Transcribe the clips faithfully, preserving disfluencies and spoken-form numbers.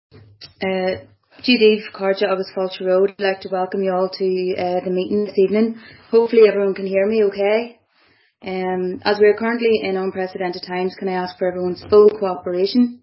Uh, G D Carja of Falcher Road. I'd like to welcome you all to uh, the meeting this evening. Hopefully everyone can hear me okay. Um, as we are currently in unprecedented times, can I ask for everyone's full cooperation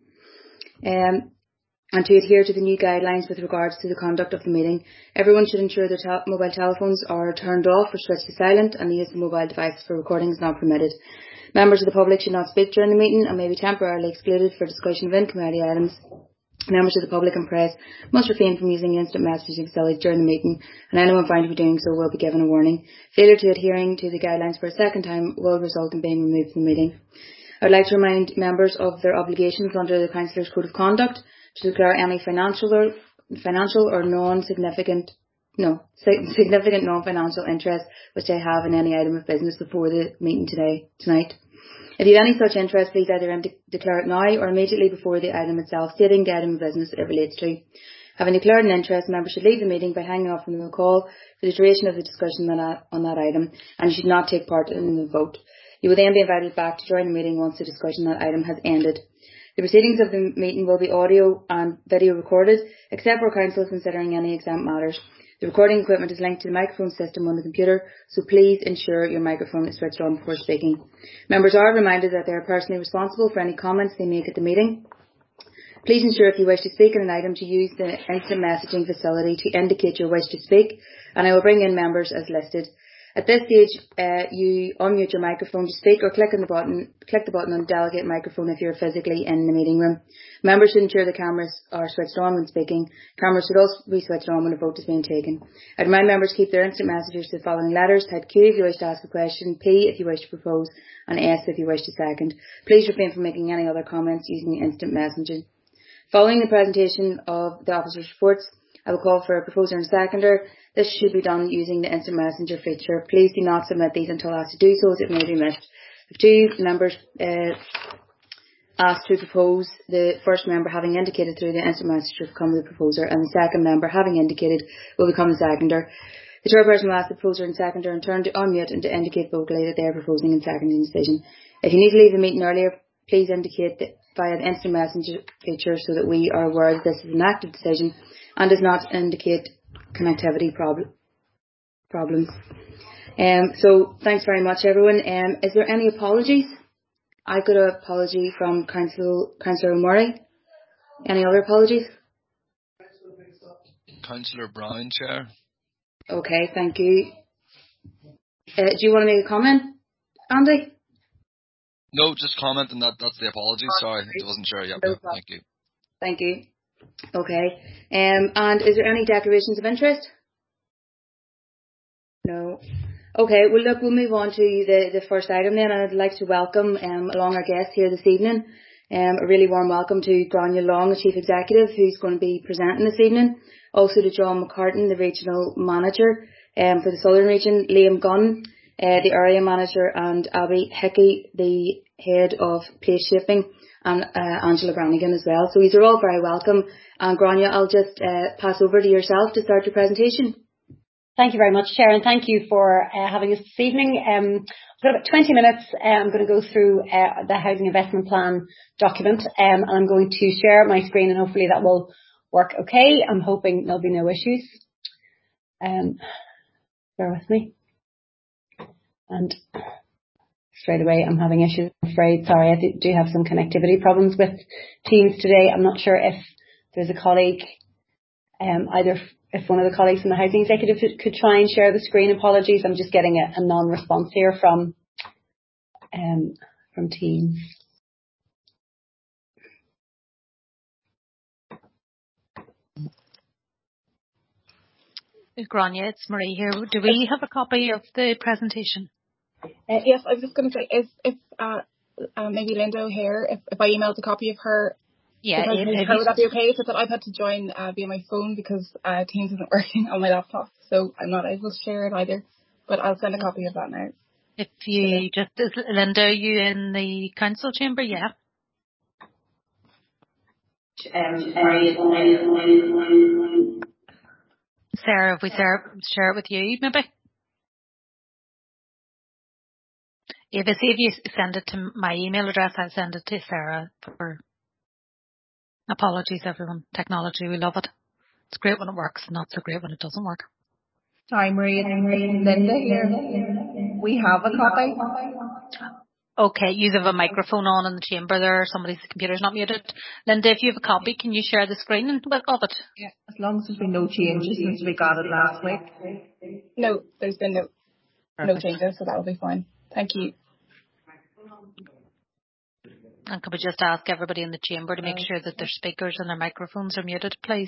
um, and to adhere to the new guidelines with regards to the conduct of the meeting. Everyone should ensure their te- mobile telephones are turned off or switched to silent, and the use of mobile devices for recording is not permitted. Members of the public should not speak during the meeting and may be temporarily excluded for discussion of in-committee items. Members of the public and press must refrain from using instant messaging facilities during the meeting, and anyone found to be doing so will be given a warning. Failure to adhering to the guidelines for a second time will result in being removed from the meeting. I would like to remind members of their obligations under the Councillors' Code of Conduct to declare any financial or financial or non-significant no significant non-financial interest which they have in any item of business before the meeting today tonight. If you have any such interest, please either de- declare it now or immediately before the item itself, stating the item of business it relates to. Having declared an interest, members should leave the meeting by hanging up from the call for the duration of the discussion on that, on that item, and you should not take part in the vote. You will then be invited back to join the meeting once the discussion on that item has ended. The proceedings of the meeting will be audio and video recorded, except for council considering any exempt matters. The recording equipment is linked to the microphone system on the computer, so please ensure your microphone is switched on before speaking. Members are reminded that they are personally responsible for any comments they make at the meeting. Please ensure if you wish to speak on an item to use the instant messaging facility to indicate your wish to speak, and I will bring in members as listed. At this stage, uh, you unmute your microphone to speak or click on the button, click the button on the delegate microphone if you're physically in the meeting room. Members should ensure the cameras are switched on when speaking. Cameras should also be switched on when a vote is being taken. I remind members to keep their instant messages to the following letters: type Q if you wish to ask a question, P if you wish to propose, and S if you wish to second. Please refrain from making any other comments using instant messaging. Following the presentation of the officers' reports, I will call for a proposer and seconder. This should be done using the instant messenger feature. Please do not submit these until asked to do so, as it may be missed. If two members uh, asked to propose, the first member having indicated through the instant messenger will become the proposer, and the second member having indicated will become the seconder. The chairperson will ask the proposer and seconder in turn to unmute and to indicate vocally that they are proposing and seconding the decision. If you need to leave the meeting earlier, please indicate that via the instant messenger feature so that we are aware that this is an active decision and does not indicate connectivity prob- problems. Um, so thanks very much, everyone. Um, is there any apologies? I got an apology from Council, Councillor Murray. Any other apologies? Councillor Brown, Chair. Okay, thank you. Uh, do you want to make a comment, Andy? No, just comment, and that, that's the apology. Sorry, I wasn't sure. Yep, No yep, thank you. Thank you. Okay. Um, and is there any declarations of interest? No. Okay, well look, we'll move on to the, the first item then. I'd like to welcome um, along our guests here this evening. Um, a really warm welcome to Grania Long, the Chief Executive, who's going to be presenting this evening. Also to John McCartan, the Regional Manager um, for the Southern Region, Liam Gunn, uh, the Area Manager, and Abby Hickey, the Head of Place Shaping, and uh, Angela Brannigan as well. So these are all very welcome. And Grania, I'll just uh, pass over to yourself to start your presentation. Thank you very much, Chair, and thank you for uh, having us this evening. Um, I've got about twenty minutes. Uh, I'm going to go through uh, the Housing Investment Plan document, um, and I'm going to share my screen, and hopefully that will work okay. I'm hoping there'll be no issues. Um, bear with me. And straight away, I'm having issues, I'm afraid. Sorry, I do have some connectivity problems with Teams today. I'm not sure if there's a colleague, um, either if one of the colleagues from the Housing Executive could try and share the screen. Apologies, I'm just getting a, a non-response here from um, from Teams. Grania, it's Marie here. Do we have a copy of the presentation? Uh, yes, I was just going to say, if, if uh, uh, maybe Linda O'Hare, if, if I emailed a copy of her, yeah, if, if her, would that be okay? It's just that I've had to join uh, via my phone because uh, Teams isn't working on my laptop, so I'm not able to share it either. But I'll send a copy of that now. If you okay. just, is Linda, are you in the council chamber? Yeah. Um, Sarah, if we share, share it with you, maybe? If I see if you send it to my email address, I'll send it to Sarah for Apologies, everyone. Technology, we love it. It's great when it works, not so great when it doesn't work. Hi, Marie. It's Linda here. We have a copy. Okay, you have a microphone on in the chamber there. Somebody's computer's not muted. Linda, if you have a copy, can you share the screen of it? Yeah, as long as there's been no changes since we got it last week. No, there's been no, no changes, so that'll be fine. Thank you. And could we just ask everybody in the chamber to make sure that their speakers and their microphones are muted, please?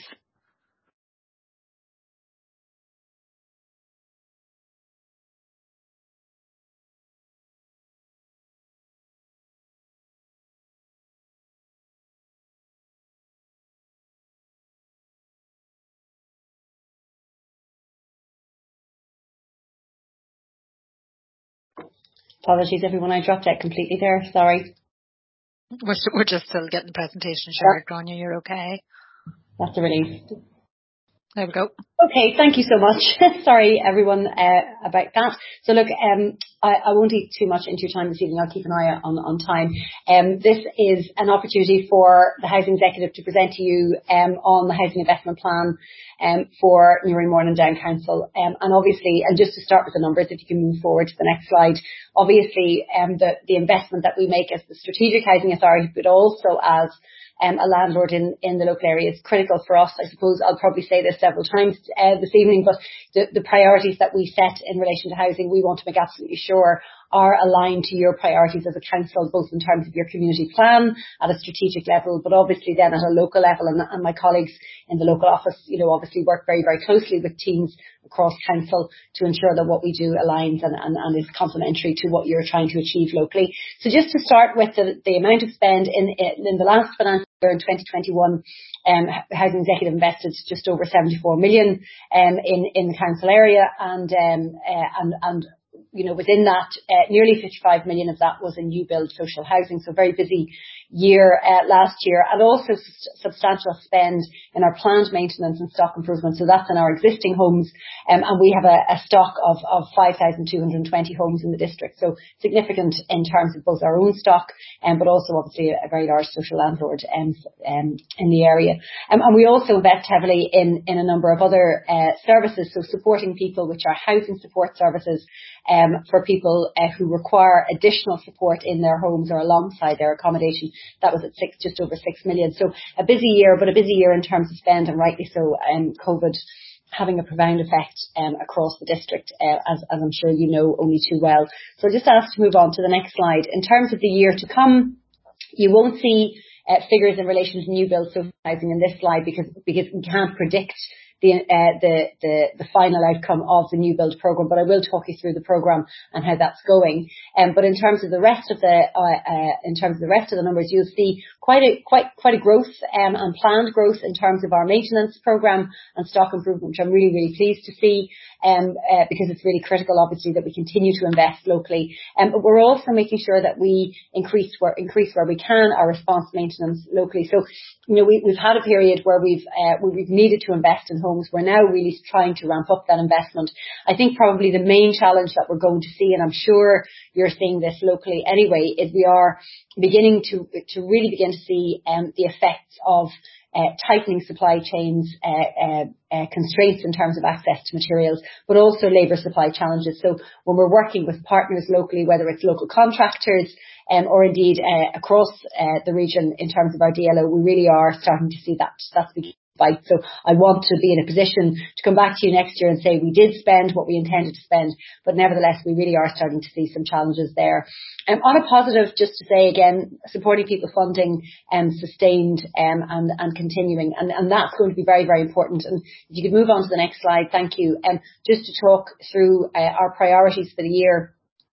Apologies, everyone. I dropped out completely there. Sorry. We're, we're just still getting the presentation shared, Grania. You're okay? That's a relief. There we go. Okay, thank you so much. Sorry, everyone, uh, about that. So look, um, I, I won't eat too much into your time this evening. I'll keep an eye on, on time. Um, this is an opportunity for the Housing Executive to present to you um, on the Housing Investment Plan um, for Newry and Down Council. Um, and obviously, and just to start with the numbers, if you can move forward to the next slide, obviously um, the, the investment that we make as the Strategic Housing Authority, but also as Um, a landlord in, in the local area is critical for us. I suppose I'll probably say this several times uh, this evening, but the, the priorities that we set in relation to housing, we want to make absolutely sure are aligned to your priorities as a council, both in terms of your community plan at a strategic level, but obviously then at a local level. And, and my colleagues in the local office, you know, obviously work very, very closely with teams across council to ensure that what we do aligns and, and, and is complementary to what you're trying to achieve locally. So just to start with the, the amount of spend in, in the last financial year in twenty twenty-one, um, Housing Executive invested just over seventy-four million um, in, in the council area, and um, uh, and, and you know, within that, uh, nearly fifty-five million of that was in new build social housing. So very busy year uh, last year, and also s- substantial spend in our planned maintenance and stock improvement. So that's in our existing homes, um, and we have a, a stock of, of five thousand two hundred twenty homes in the district. So significant in terms of both our own stock, um, but also obviously a, a very large social landlord um, um, in the area. Um, and we also invest heavily in, in a number of other uh, services, so supporting people, which are housing support services, um, for people uh, who require additional support in their homes or alongside their accommodation. That was at six, just over six million. So a busy year, but a busy year in terms of spend, and rightly so. Um, COVID having a profound effect um, across the district, uh, as, as I'm sure you know only too well. So I'll just ask to move on to the next slide. In terms of the year to come, you won't see uh, figures in relation to new build social housing in this slide because because we can't predict the uh, the the the final outcome of the new build programme, but I will talk you through the programme and how that's going. Um, but in terms of the rest of the uh, uh, in terms of the rest of the numbers, you'll see quite a quite quite a growth um, and planned growth in terms of our maintenance programme and stock improvement, which I'm really really pleased to see, um, uh, because it's really critical, obviously, that we continue to invest locally. Um, but we're also making sure that we increase where increase where we can our response maintenance locally. So, you know, we, we've had a period where we've uh, where we've needed to invest in homes. We're now really trying to ramp up that investment. I think probably the main challenge that we're going to see, and I'm sure you're seeing this locally anyway, is we are beginning to to really begin to see um, the effects of Uh, tightening supply chains, uh, uh, uh, constraints in terms of access to materials, but also labour supply challenges. So when we're working with partners locally, whether it's local contractors um, or indeed uh, across uh, the region in terms of our D L O, we really are starting to see that that's beginning to bite. So I want to be in a position to come back to you next year and say we did spend what we intended to spend, but nevertheless we really are starting to see some challenges there. Um, on a positive, just to say again, supporting people funding and um, sustained um, and, and continuing, and, and that's going to be very, very important. And if you could move on to the next slide, thank you. Um, just to talk through uh, our priorities for the year,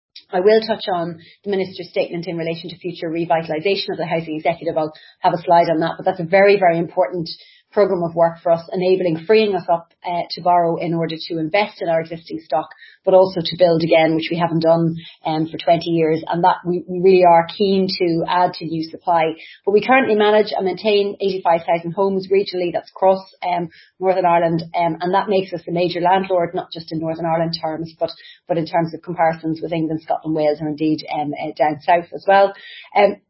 I will touch on the Minister's statement in relation to future revitalisation of the Housing Executive. I'll have a slide on that, but that's a very, very important programme of work for us, enabling, freeing us up uh, to borrow in order to invest in our existing stock, but also to build again, which we haven't done um, for twenty years, and that we, we really are keen to add to new supply. But we currently manage and maintain eighty-five thousand homes regionally, that's across um, Northern Ireland, um, and that makes us a major landlord, not just in Northern Ireland terms, but, but in terms of comparisons with England, Scotland, Wales, or indeed um, uh, down south as well. Um,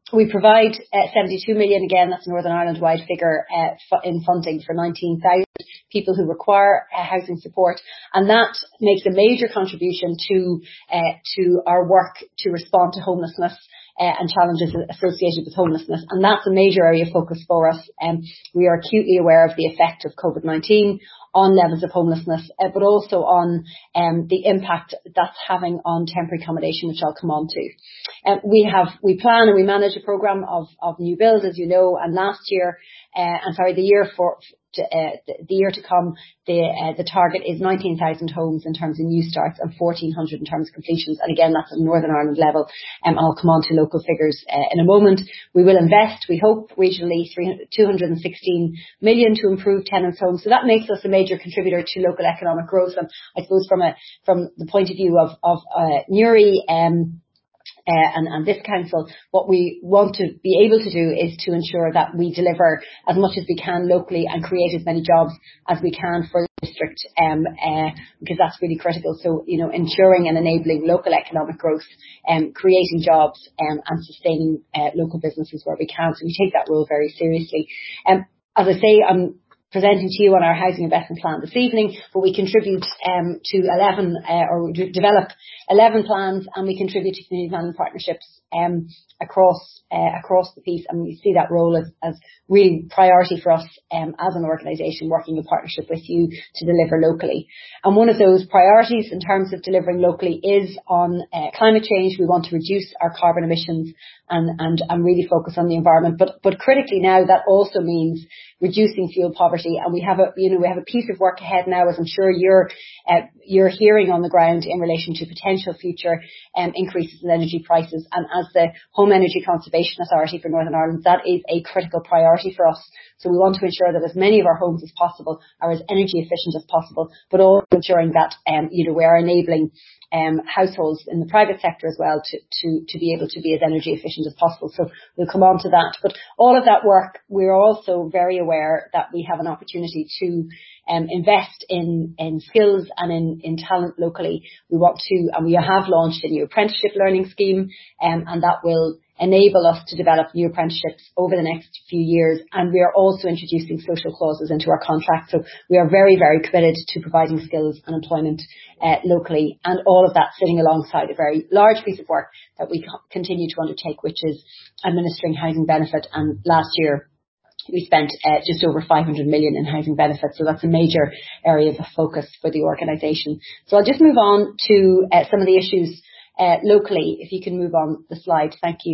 We provide uh, seventy-two million, again, that's a Northern Ireland-wide figure, uh, f- in funding for nineteen thousand people who require uh, housing support. And that makes a major contribution to uh, to our work to respond to homelessness uh, and challenges associated with homelessness. And that's a major area of focus for us. Um, we are acutely aware of the effect of COVID nineteen on levels of homelessness, uh, but also on um, the impact that's having on temporary accommodation, which I'll come on to. Um, we have, we plan and we manage a programme of, of new builds, as you know, and last year, uh, I'm sorry, the year for, to, uh, the, the year to come, the uh, the target is nineteen thousand homes in terms of new starts and fourteen hundred in terms of completions. And again, that's at Northern Ireland level. Um, I'll come on to local figures uh, in a moment. We will invest, we hope, regionally two hundred sixteen million to improve tenants' homes. So that makes us a major contributor to local economic growth. And I suppose from a from the point of view of, of uh, Newry, um, Uh, and, and this council, what we want to be able to do is to ensure that we deliver as much as we can locally and create as many jobs as we can for the district, um, uh, because that's really critical. So, you know, ensuring and enabling local economic growth, um, creating jobs um, and sustaining uh, local businesses where we can. So we take that role very seriously. Um, as I say, I'm presenting to you on our housing investment plan this evening, but we contribute um, to eleven, uh, or we d- develop eleven plans, and we contribute to community planning partnerships um, across uh, across the piece, and we see that role as, as really priority for us um, as an organisation working in partnership with you to deliver locally. And one of those priorities in terms of delivering locally is on uh, climate change. We want to reduce our carbon emissions and, and, and really focus on the environment, but but critically now that also means reducing fuel poverty. And we have a you know we have a piece of work ahead now, as I'm sure you're uh, you're hearing on the ground in relation to potential future um, increases in energy prices. And as the Home Energy Conservation Authority for Northern Ireland, that is a critical priority for us. So we want to ensure that as many of our homes as possible are as energy efficient as possible, but also ensuring that um, you know we are enabling um, households in the private sector as well to, to, to be able to be as energy efficient as possible. So we'll come on to that. But all of that work, we're also very aware that we have an opportunity to um, invest in, in skills and in, in talent locally. We want to, and we have launched a new apprenticeship learning scheme, um, and that will enable us to develop new apprenticeships over the next few years. And we are also introducing social clauses into our contract. So we are very, very committed to providing skills and employment uh, locally, and all of that sitting alongside a very large piece of work that we co- continue to undertake, which is administering housing benefit. And last year we spent uh, just over five hundred million in housing benefits. So that's a major area of focus for the organisation. So I'll just move on to uh, some of the issues Uh, locally, if you can move on the slide, thank you.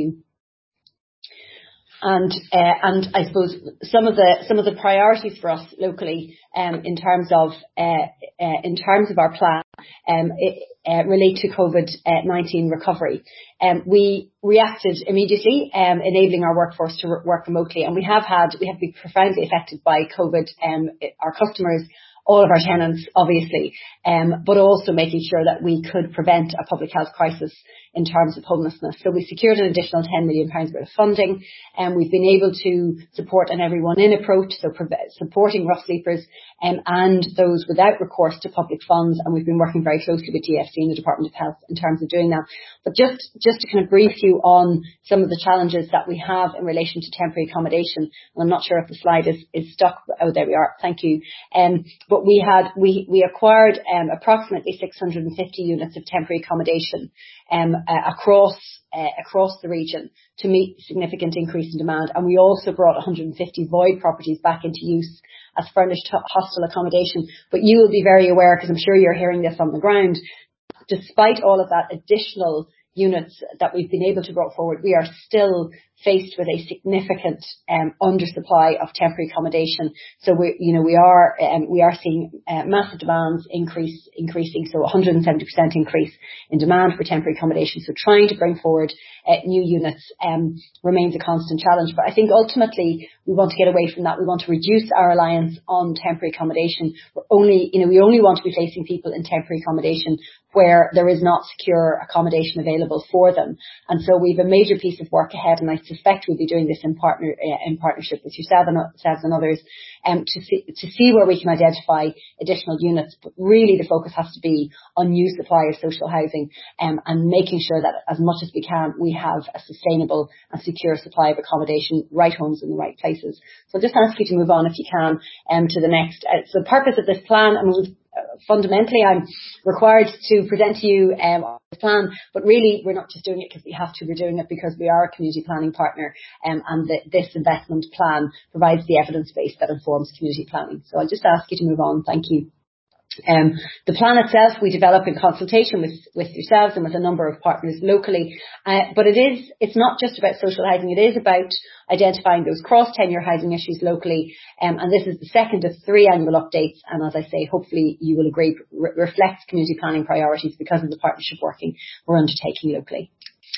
And uh, and I suppose some of the some of the priorities for us locally, um, in terms of uh, uh, in terms of our plan, um, it, uh, relate to COVID nineteen recovery. Um, we reacted immediately, um, enabling our workforce to work remotely, and we have had we have been profoundly affected by COVID. Um, our customers, all of our tenants, obviously, um, but also making sure that we could prevent a public health crisis in terms of homelessness. So we secured an additional ten million pounds worth of funding, and we've been able to support an everyone in approach, so pre- supporting rough sleepers um, and those without recourse to public funds. And we've been working very closely with D F C and the Department of Health in terms of doing that. But just, just to kind of brief you on some of the challenges that we have in relation to temporary accommodation. And I'm not sure if the slide is, is stuck. Oh, there we are. Thank you. Um, but we had, we, we acquired um, approximately six hundred fifty units of temporary accommodation um, uh, across uh, across the region to meet significant increase in demand. And we also brought one hundred fifty void properties back into use as furnished hostel accommodation. But you will be very aware, because I'm sure you're hearing this on the ground, despite all of that additional units that we've been able to bring forward, we are still faced with a significant um, undersupply of temporary accommodation. So we, you know, we are um, we are seeing uh, massive demands increase increasing. So one hundred seventy percent increase in demand for temporary accommodation. So trying to bring forward uh, new units um, remains a constant challenge. But I think ultimately we want to get away from that. We want to reduce our reliance on temporary accommodation. We're only, you know, we only want to be placing people in temporary accommodation where there is not secure accommodation available for them. And so we have a major piece of work ahead, and I suspect we'll be doing this in partner uh, in partnership with yourselves and, yourselves and others, um, to see to see where we can identify additional units. But really, the focus has to be on new supply of social housing, um, and making sure that as much as we can, we have a sustainable and secure supply of accommodation, right homes in the right places. So I'll just ask you to move on, if you can, um, to the next. Uh, so the purpose of this plan, I mean, uh, fundamentally, I'm required to present to you um, the plan, but really we're not just doing it because we have to, we're doing it because we are a community planning partner, um, and the, this investment plan provides the evidence base that informs community planning. So I'll just ask you to move on. Thank you. Um, the plan itself we develop in consultation with, with yourselves and with a number of partners locally, uh, but it is, it's not just about social housing, it is about identifying those cross-tenure housing issues locally, um, and this is the second of three annual updates, and as I say, hopefully you will agree, re- reflects community planning priorities because of the partnership working we're undertaking locally.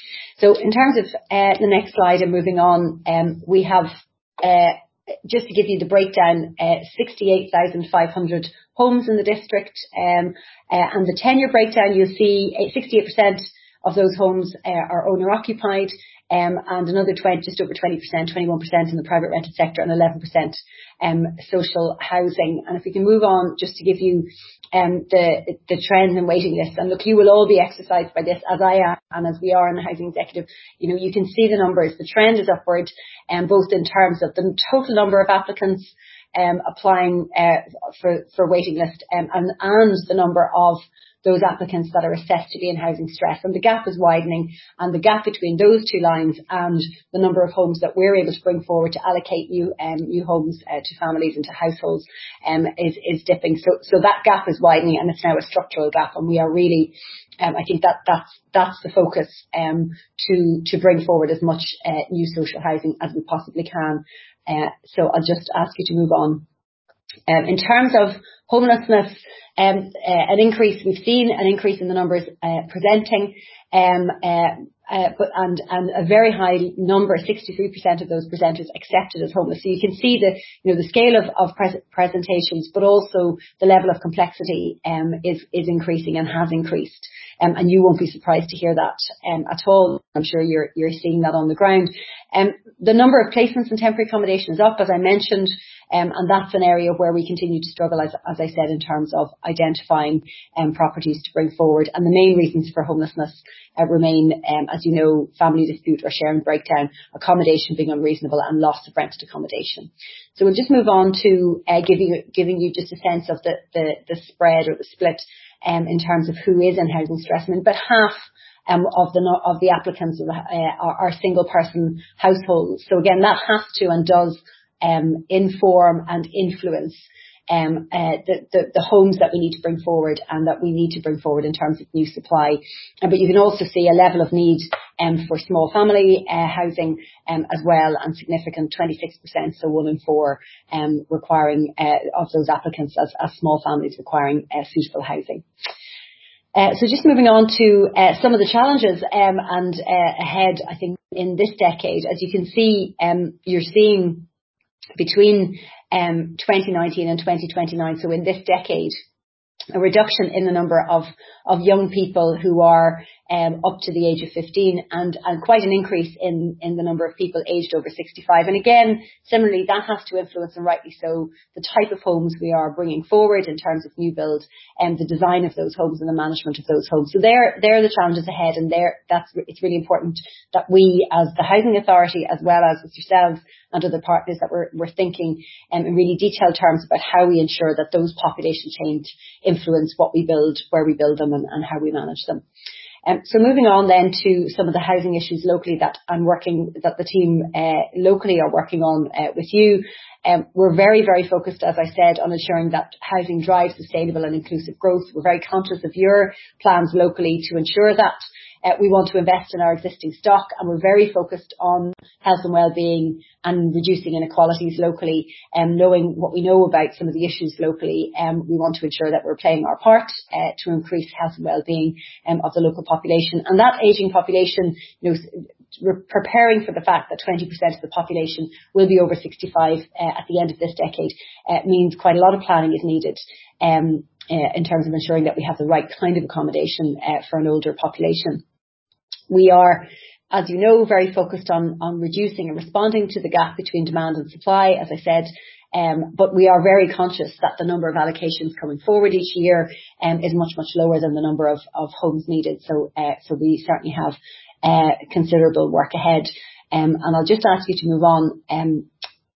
So in terms of uh, the next slide and moving on, um, we have uh, just to give you the breakdown, uh, sixty-eight thousand five hundred homes in the district, um, uh, and the tenure breakdown, you'll see sixty-eight percent of those homes uh, are owner occupied, um, and another twenty, just over twenty percent, twenty-one percent in the private rented sector, and eleven percent um, social housing. And if we can move on, just to give you um, the the trends and waiting lists, and look, you will all be exercised by this, as I am and as we are in the housing executive. You know, you can see the numbers. The trend is upward, um, both in terms of the total number of applicants um, applying uh, for for waiting list, um, and and the number of those applicants that are assessed to be in housing stress. And the gap is widening, and the gap between those two lines and the number of homes that we're able to bring forward to allocate new um, new homes uh, to families and to households um, is, is dipping. So so that gap is widening, and it's now a structural gap, and we are really, um, I think that that's that's the focus, um, to to bring forward as much uh, new social housing as we possibly can. Uh, so I'll just ask you to move on. Um, in terms of homelessness, um, uh, an increase, we've seen an increase in the numbers uh, presenting, um, uh, uh, but and, and a very high number, sixty-three percent of those presenters accepted as homeless. So you can see the, you know, the scale of, of pres- presentations, but also the level of complexity um, is, is increasing and has increased. Um, and you won't be surprised to hear that um, at all. I'm sure you're you're seeing that on the ground. Um, the number of placements in temporary accommodation is up, as I mentioned, um, and that's an area where we continue to struggle, as, as I said, in terms of identifying um, properties to bring forward. And the main reasons for homelessness uh, remain, um, as you know, family dispute or sharing breakdown, accommodation being unreasonable, and loss of rented accommodation. So we'll just move on to uh, giving you, giving you just a sense of the, the, the spread or the split um, in terms of who is in housing stress. I mean, about half Um, of the of the applicants uh, are, are single person households. So again, that has to and does um, inform and influence um, uh, the, the the homes that we need to bring forward and that we need to bring forward in terms of new supply. Uh, but you can also see a level of need um, for small family uh, housing um, as well, and significant, twenty-six percent, so one in four um, requiring uh, of those applicants as, as small families requiring uh, suitable housing. Uh, so just moving on to uh, some of the challenges um, and uh, ahead, I think, in this decade. As you can see, um, you're seeing between um, twenty nineteen and twenty twenty-nine, so in this decade, a reduction in the number of, of young people who are um, up to the age of fifteen, and, and quite an increase in, in the number of people aged over sixty-five. And again, similarly, that has to influence, and rightly so, the type of homes we are bringing forward in terms of new build and the design of those homes and the management of those homes. So they're, they're the challenges ahead, and they're, that's, it's really important that we, as the Housing Authority, as well as with yourselves and other partners, that we're, we're thinking um, in really detailed terms about how we ensure that those population change influence what we build, where we build them, and, and how we manage them. Um, so moving on then to some of the housing issues locally that I'm working, that the team uh, locally are working on uh, with you. Um, we're very, very focused, as I said, on ensuring that housing drives sustainable and inclusive growth. We're very conscious of your plans locally to ensure that. Uh, we want to invest in our existing stock, and we're very focused on health and well-being and reducing inequalities locally. Um, knowing what we know about some of the issues locally, um, we want to ensure that we're playing our part uh, to increase health and well-being um, of the local population. And that ageing population, you know, we're preparing for the fact that twenty percent of the population will be over sixty-five uh, at the end of this decade, uh, means quite a lot of planning is needed um, uh, in terms of ensuring that we have the right kind of accommodation uh, for an older population. We are as you know, very focused on, on reducing and responding to the gap between demand and supply, as I said. Um, but we are very conscious that the number of allocations coming forward each year um, is much, much lower than the number of, of homes needed. So, uh, so we certainly have uh, considerable work ahead. Um, and I'll just ask you to move on um,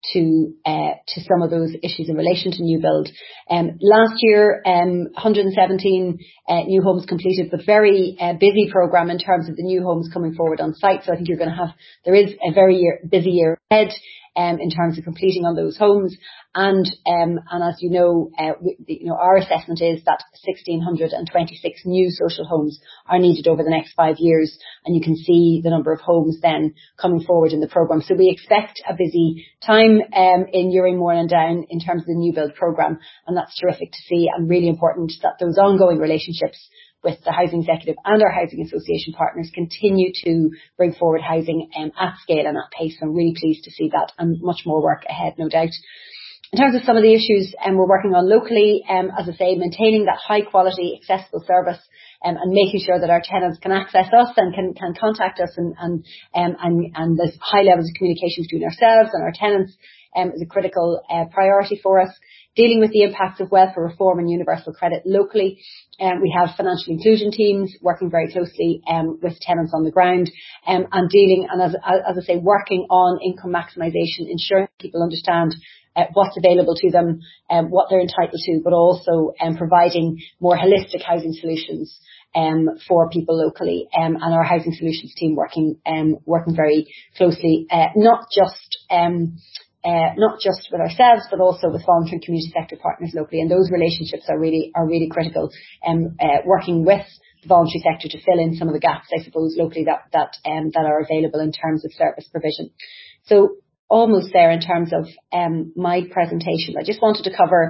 to uh, to some of those issues in relation to new build. Um, last year, um, one hundred seventeen uh, new homes completed, but very uh, busy programme in terms of the new homes coming forward on site. So I think you're going to have, there is a very year, busy year ahead um, in terms of completing on those homes. And um, and as you know, uh, we, you know, our assessment is that one thousand six hundred twenty-six new social homes are needed over the next five years, and you can see the number of homes then coming forward in the programme. So we expect a busy time um, in Ewingmore and Down in terms of the new build programme, and that's terrific to see, and really important that those ongoing relationships with the Housing Executive and our Housing Association partners continue to bring forward housing um, at scale and at pace. So I'm really pleased to see that, and much more work ahead, no doubt. In terms of some of the issues um, we're working on locally, um, as I say, maintaining that high quality, accessible service um, and making sure that our tenants can access us and can, can contact us, and, and, um, and, and there's high levels of communication between ourselves and our tenants um, is a critical uh, priority for us. Dealing with the impacts of welfare reform and universal credit locally. Um, we have financial inclusion teams working very closely um, with tenants on the ground um, and dealing, and as, as I say, working on income maximisation, ensuring people understand Uh, what's available to them, um, what they're entitled to, but also um, providing more holistic housing solutions um, for people locally, um, and our housing solutions team working um, working very closely, uh, not just um, uh, not just with ourselves, but also with voluntary and community sector partners locally, and those relationships are really are really critical. Um, uh, working with the voluntary sector to fill in some of the gaps, I suppose, locally that that um, that are available in terms of service provision. So, almost there in terms of um, my presentation. I just wanted to cover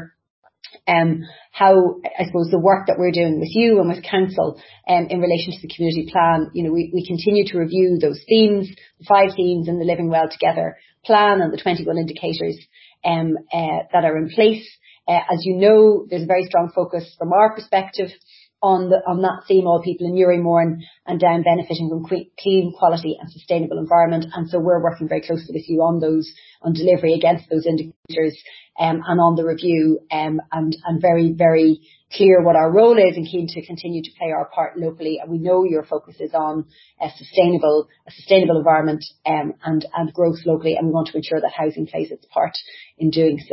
um, how, I suppose, the work that we're doing with you and with Council um, in relation to the community plan. You know, we, we continue to review those themes, the five themes in the Living Well Together plan and the twenty-one indicators um, uh, that are in place. Uh, as you know, there's a very strong focus from our perspective on the on that theme, all people in Ewingmore and, and Down benefiting from clean, quality and sustainable environment. And so we're working very closely with you on those, on delivery against those indicators um, and on the review um, and, and very, very clear what our role is, and keen to continue to play our part locally. And we know your focus is on a sustainable, a sustainable environment um, and, and growth locally, and we want to ensure that housing plays its part in doing so.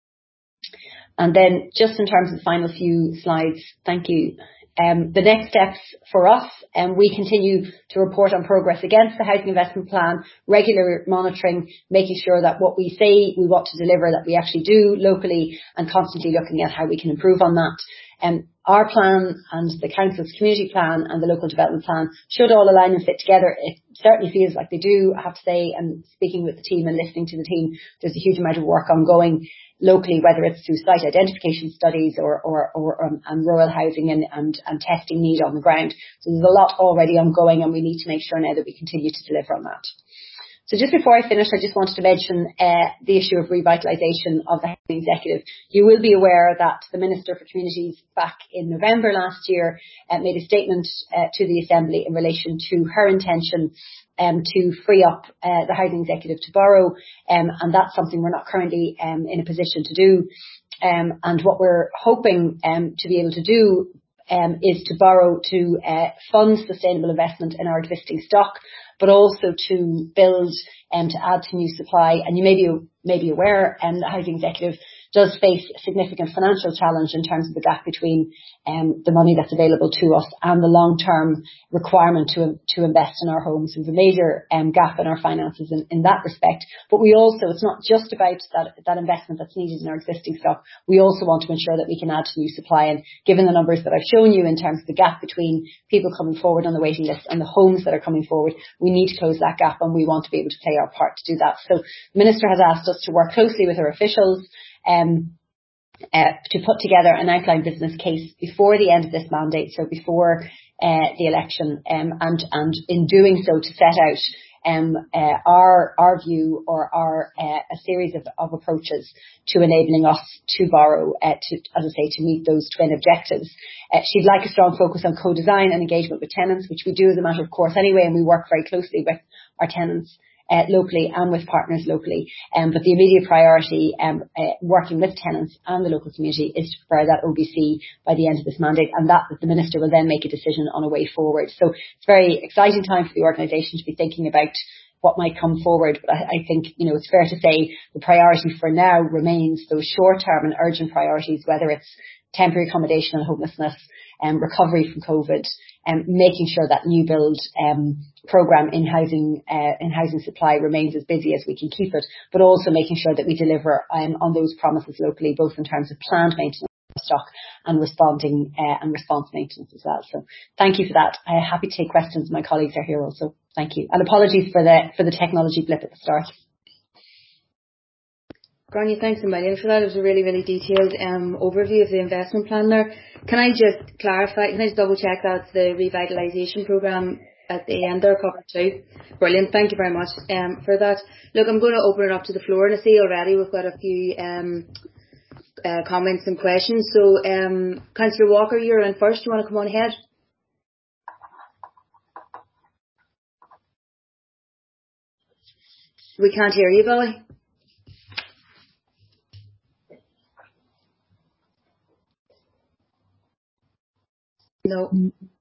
And then just in terms of the final few slides, thank you. Um, the next steps for us, um, we continue to report on progress against the Housing Investment Plan, regular monitoring, making sure that what we say we want to deliver, that we actually do locally, and constantly looking at how we can improve on that. Um, our plan and the Council's community plan and the local development plan should all align and fit together. It certainly feels like they do, I have to say, and speaking with the team and listening to the team, there's a huge amount of work ongoing locally, whether it's through site identification studies or, or, or um, and rural housing and, and, and testing need on the ground. So there's a lot already ongoing, and we need to make sure now that we continue to deliver on that. So just before I finish, I just wanted to mention uh, the issue of revitalisation of the Housing Executive. You will be aware that the Minister for Communities back in November last year uh, made a statement uh, to the Assembly in relation to her intention um, to free up uh, the Housing Executive to borrow, um, and that's something we're not currently um, in a position to do. Um, and what we're hoping um, to be able to do um, is to borrow to uh, fund sustainable investment in our existing stock, but also to build and um, to add to new supply. And you may be, may be aware, um, the Housing Executive does face a significant financial challenge in terms of the gap between um, the money that's available to us and the long-term requirement to to invest in our homes. There's a major um, gap in our finances in, in that respect. But we also, it's not just about that, that investment that's needed in our existing stock. We also want to ensure that we can add to new supply. And given the numbers that I've shown you in terms of the gap between people coming forward on the waiting list and the homes that are coming forward, we need to close that gap, and we want to be able to play our part to do that. So the Minister has asked us to work closely with her officials Um, uh, to put together an outline business case before the end of this mandate, so before uh, the election, um, and, and in doing so to set out um, uh, our our view or our uh, a series of, of approaches to enabling us to borrow, uh, to, as I say, to meet those twin objectives. Uh, she'd like a strong focus on co-design and engagement with tenants, which we do as a matter of course anyway, and we work very closely with our tenants Uh, locally and with partners locally. Um, but the immediate priority, um, uh, working with tenants and the local community, is to prepare that O B C by the end of this mandate, and that the Minister will then make a decision on a way forward. So it's a very exciting time for the organisation to be thinking about what might come forward. But I, I think, you know, it's fair to say the priority for now remains those short-term and urgent priorities, whether it's temporary accommodation and homelessness, um, recovery from COVID, and um, making sure that new build um, programme in housing uh, in housing supply remains as busy as we can keep it, but also making sure that we deliver um, on those promises locally, both in terms of planned maintenance of stock and responding uh, and response maintenance as well. So thank you for that. I'm happy to take questions. My colleagues are here also. Thank you. And apologies for the for the technology blip at the start. Grania, thanks a million for that. It was a really, really detailed um, overview of the investment plan there. Can I just clarify, can I just double check that's the revitalisation programme at the end there covered too? Brilliant, thank you very much um, for that. Look, I'm going to open it up to the floor, and I see already we've got a few um, uh, comments and questions. So, um, Councillor Walker, you're in first. Do you want to come on ahead? We can't hear you, Billy. No.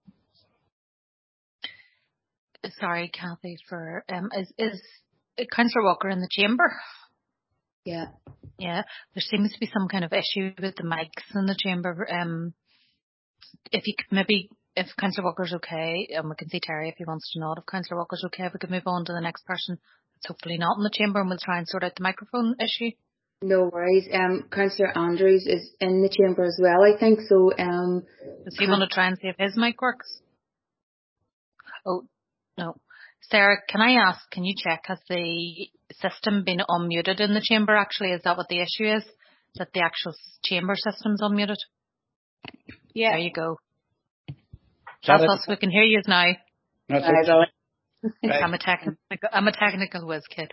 Sorry, Kathy, for um, is is Councillor Walker in the chamber? Yeah. Yeah. There seems to be some kind of issue with the mics in the chamber. Um, if you could maybe, if Councillor Walker's okay, and we can see Terry if he wants to nod. If Councillor Walker's okay, if we could move on to the next person. It's hopefully not in the chamber, and we'll try and sort out the microphone issue. No worries. Um, Councillor Andrews is in the chamber as well, I think. So, um, does he want to try and see if his mic works? Oh, no. Sarah, can I ask, can you check, has the system been unmuted in the chamber actually? Is that what the issue is? That the actual chamber system's unmuted? Yeah. There you go. That's us. We can hear you now. That's it. I'm a technical, I'm a technical whiz kid.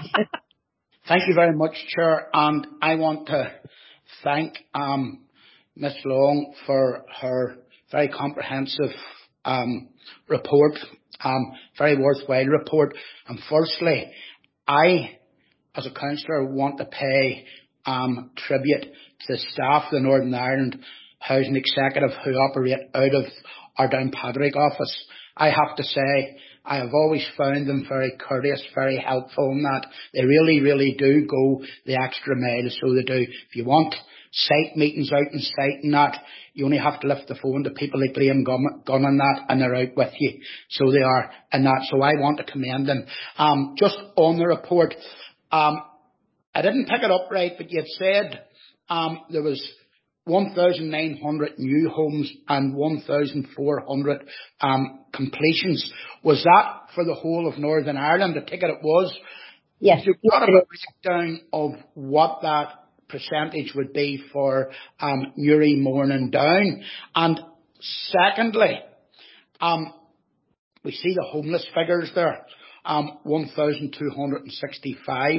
Thank you very much, Chair, and I want to thank um, Miss Long for her very comprehensive um, report, um, very worthwhile report. And firstly, I, as a councillor, want to pay um, tribute to the staff of the Northern Ireland Housing Executive who operate out of our Downpatrick office. I have to say, I have always found them very courteous, very helpful in that they really, really do go the extra mile, so they do. If you want site meetings out in site and that, you only have to lift the phone to people like Liam Gunn and that, and they're out with you. So they are in that. So I want to commend them. Um, just on the report, um, I didn't pick it up right, but you had said um, there was one thousand nine hundred new homes and one thousand four hundred um, completions. Was that for the whole of Northern Ireland? I take it it was. Yes. You've got a breakdown of what that percentage would be for um, Newry, Morning Down. And secondly, um, we see the homeless figures there, um, one thousand two hundred sixty-five.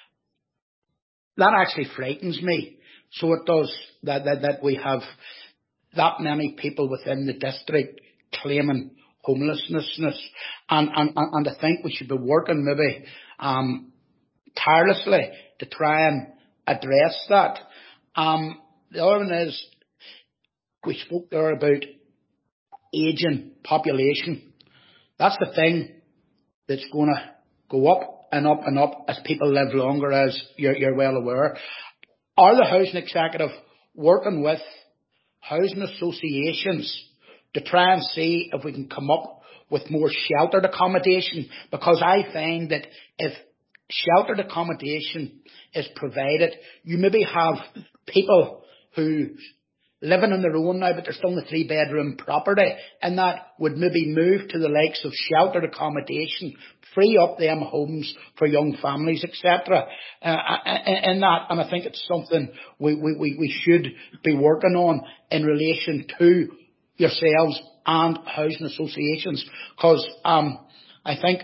That actually frightens me. So it does, that, that, that we have that many people within the district claiming homelessness. And, and, and I think we should be working maybe um, tirelessly to try and address that. Um, the other one is, we spoke there about ageing population. That's the thing that's going to go up and up and up as people live longer, as you're, you're well aware. Are the Housing Executive working with housing associations to try and see if we can come up with more sheltered accommodation? Because I find that if sheltered accommodation is provided, you maybe have people who living on their own now, but they're still in a three bedroom property, and that would maybe move to the likes of sheltered accommodation, free up them homes for young families, et cetera. Uh, and that, and I think it's something we, we, we should be working on in relation to yourselves and housing associations, because um, I think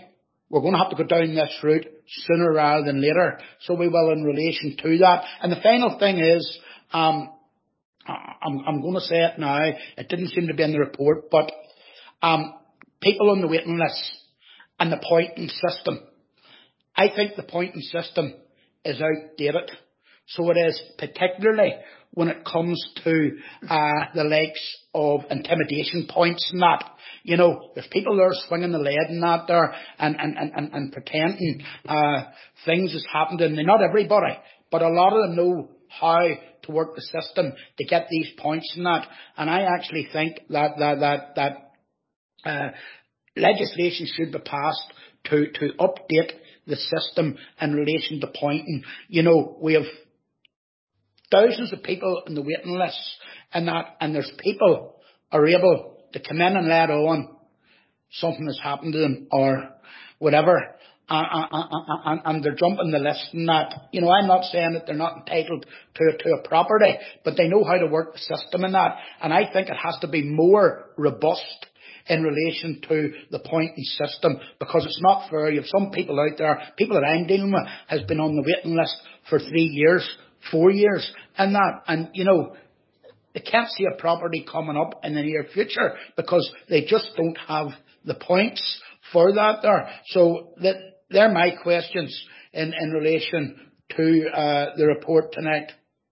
we're going to have to go down this route sooner rather than later. So we will in relation to that. And the final thing is, um, I'm, I'm going to say it now. It didn't seem to be in the report, but um, people on the waiting list and the pointing system. I think the pointing system is outdated. So it is, particularly when it comes to uh, the likes of intimidation points and that. You know, there's people there swinging the lead and that there and, and, and, and, and pretending uh, things has happened. And not everybody, but a lot of them know how to work the system to get these points and that. And I actually think that that that, that uh, legislation should be passed to, to update the system in relation to pointing. You know, we have thousands of people in the waiting lists and that, and there's people are able to come in and let on something has happened to them or whatever, uh, uh, uh, uh, and, and they're jumping the list and that. You know, I'm not saying that they're not entitled to, to a property, but they know how to work the system and that. And I think it has to be more robust in relation to the pointing system, because it's not fair. You have some people out there, people that I'm dealing with, has been on the waiting list for three years, four years, and that, and you know, they can't see a property coming up in the near future because they just don't have the points for that there. So that they're my questions in, in relation to uh, the report tonight.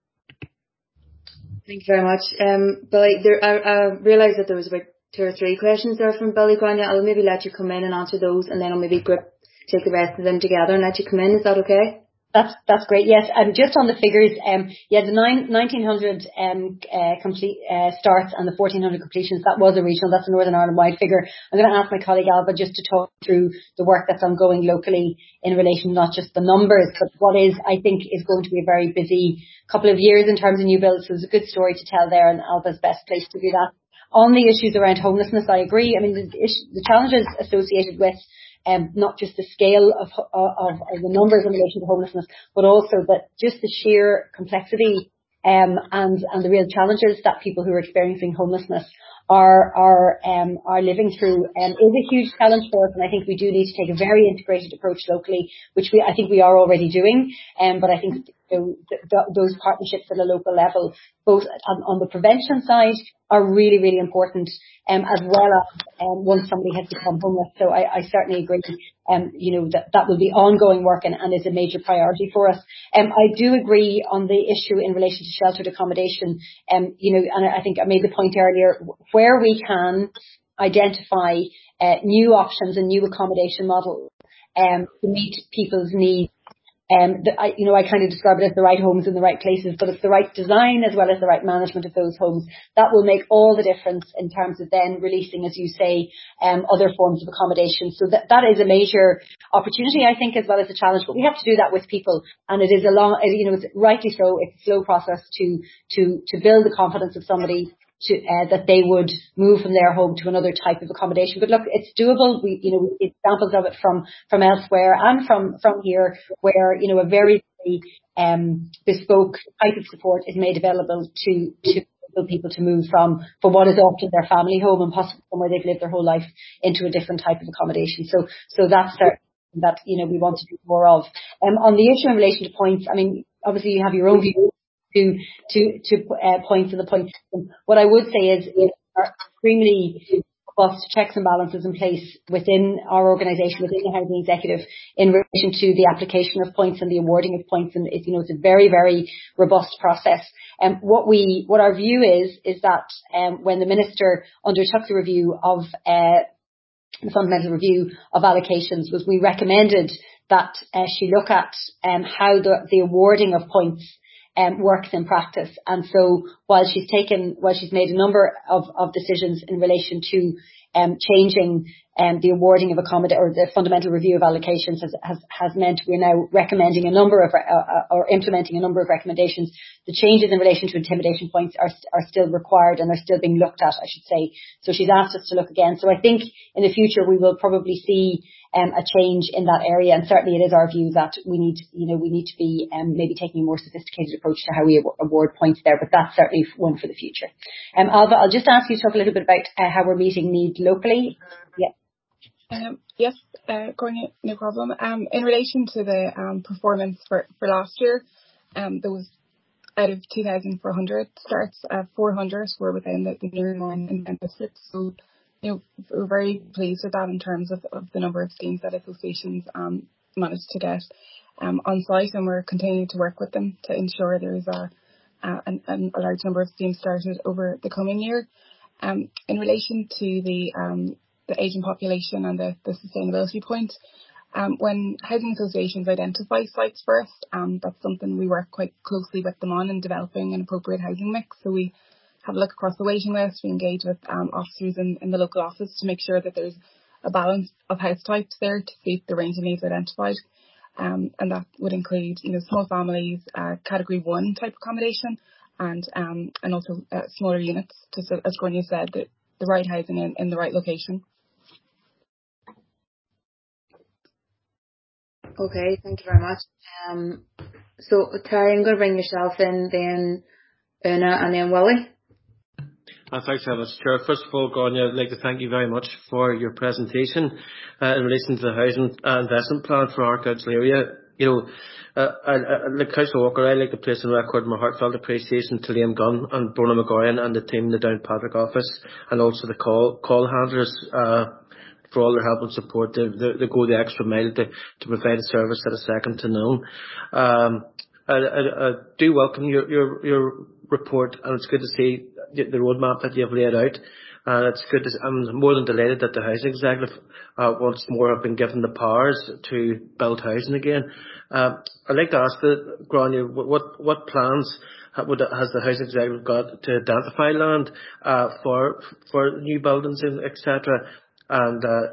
Thank you very much. Um, Billy, there, I, I realised that there was about two or three questions there from Billy Grania. I'll maybe let you come in and answer those, and then I'll maybe group, take the rest of them together and let you come in. Is that okay? That's that's great. Yes, and just on the figures, um, yeah, the nine, nineteen hundred um, uh, complete uh, starts and the fourteen hundred completions. That was a regional. That's a Northern Ireland wide figure. I'm going to ask my colleague Alba just to talk through the work that's ongoing locally in relation not just the numbers, but what is I think is going to be a very busy couple of years in terms of new builds. So there's a good story to tell there, and Alba's best place to do that. On the issues around homelessness, I agree. I mean, the, issue, the challenges associated with Um, not just the scale of, of, of the numbers in relation to homelessness, but also that just the sheer complexity um, and and the real challenges that people who are experiencing homelessness are are um, are living through um, is a huge challenge for us. And I think we do need to take a very integrated approach locally, which we I think we are already doing. Um, but I think you know, th- th- those partnerships at a local level, both on, on the prevention side, are really, really important, um, as well as um, once somebody has become homeless. So I, I certainly agree, um, you know, that that will be ongoing work and, and is a major priority for us. Um, I do agree on the issue in relation to sheltered accommodation, um, you know, and I think I made the point earlier, where we can identify uh, new options and new accommodation models um, to meet people's needs. Um, the, I, you know, I kind of describe it as the right homes in the right places, but it's the right design as well as the right management of those homes. That will make all the difference in terms of then releasing, as you say, um, other forms of accommodation. So that, that is a major opportunity, I think, as well as a challenge, but we have to do that with people. And it is a long, you know, it's rightly so, it's a slow process to, to, to build the confidence of somebody to, uh, that they would move from their home to another type of accommodation. But look, it's doable. We, you know, examples of it from, from elsewhere and from, from here, where, you know, a very, very um, bespoke type of support is made available to, to people to move from, from what is often their family home and possibly somewhere they've lived their whole life into a different type of accommodation. So, so that's certainly that, you know, we want to do more of. Um, on the issue in relation to points, I mean, obviously you have your own view to to to uh, points in the point system. What I would say is there are extremely robust checks and balances in place within our organisation, within the Housing Executive, in relation to the application of points and the awarding of points. And it, you know, it's a very, very robust process. And um, what we, what our view is, is that um, when the Minister undertook the review of uh, the fundamental review of allocations, was we recommended that uh, she look at um, how the, the awarding of points Um, works in practice. And so while she's taken, while she's made a number of, of decisions in relation to um, changing um, the awarding of accommodation, or the fundamental review of allocations has, has, has meant we're now recommending a number of, uh, or implementing a number of recommendations. The changes in relation to intimidation points are, are still required and are still being looked at, I should say. So she's asked us to look again. So I think in the future we will probably see Um, a change in that area, and certainly it is our view that we need, you know, we need to be um, maybe taking a more sophisticated approach to how we award points there. But that's certainly one for the future. Um, Alba, I'll just ask you to talk a little bit about uh, how we're meeting needs locally. Yeah. Um, yes, uh, Courtney, no problem. Um, in relation to the um, performance for, for last year, um, there was out of two thousand four hundred starts, uh, four hundred were within the, the Newry Mourne Independent District. So, you know, we're very pleased with that in terms of, of the number of schemes that associations um, managed to get um, on site, and we're continuing to work with them to ensure there is a, a, an, a large number of schemes started over the coming year. Um, in relation to the um, the ageing population and the, the sustainability point, um, when housing associations identify sites for us, um, that's something we work quite closely with them on in developing an appropriate housing mix. So we have a look across the waiting list, we engage with um, officers in, in the local office to make sure that there's a balance of house types there to suit the range of needs identified. Um, and that would include, you know, small families, uh, category one type accommodation, and um, and also uh, smaller units, just as Gráinne said, the, the right housing in, in the right location. Okay, thank you very much. Um, so Terry, I'm going to bring yourself in, then Una, and then Willie. Uh, thanks very much, Chair. First of all, Gráinne, I'd like to thank you very much for your presentation uh, in relation to the housing uh, investment plan for our council area. You know, uh, I, I, like Councillor Walker, I'd like to place on record my heartfelt appreciation to Liam Gunn and Brona McGowan and the team in the Downpatrick office, and also the call call handlers uh, for all their help and support. They, they, they go the extra mile to, to provide a service that is second to none. Um, I, I, I do welcome your, your, your report, and it's good to see the, the roadmap that you have laid out. And it's good to, I'm more than delighted that the housing executive uh, once more have been given the powers to build housing again. Uh, I'd like to ask the Gráinne, what what plans would, has the housing executive got to identify land uh, for for new buildings and et cetera. And uh,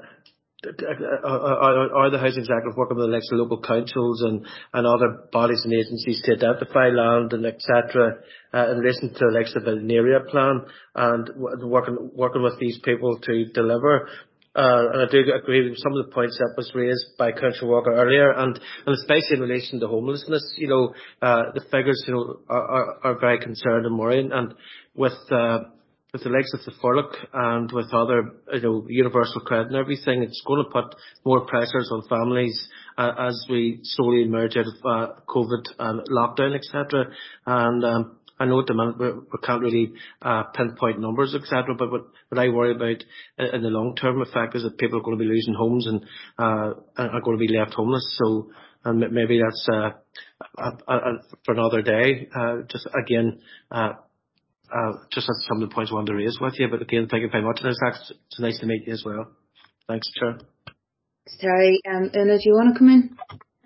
Are, are the housing executive working with the likes of local councils and, and other bodies and agencies to identify land and et cetera uh, in relation to the likes of the area plan, and working working with these people to deliver? Uh, and I do agree with some of the points that was raised by Councillor Walker earlier, and, and especially in relation to homelessness. You know, uh, the figures, you know, are, are, are very concerned and worrying, and with uh, with the likes of the furlough and with other, you know, universal credit and everything, it's going to put more pressures on families uh, as we slowly emerge out of uh, COVID and lockdown, et cetera. And um, I know at the minute we, we can't really uh, pinpoint numbers, et cetera. But what, what I worry about in the long-term effect is that people are going to be losing homes and uh, are going to be left homeless. So, and maybe that's uh, a, a, a, for another day. Uh, just again. Uh, Uh, just that's some of the points I wanted to raise with you, but again, thank you very much. And it's, it's nice to meet you as well. Thanks, Chair. Terry, um, Una, do you want to come in?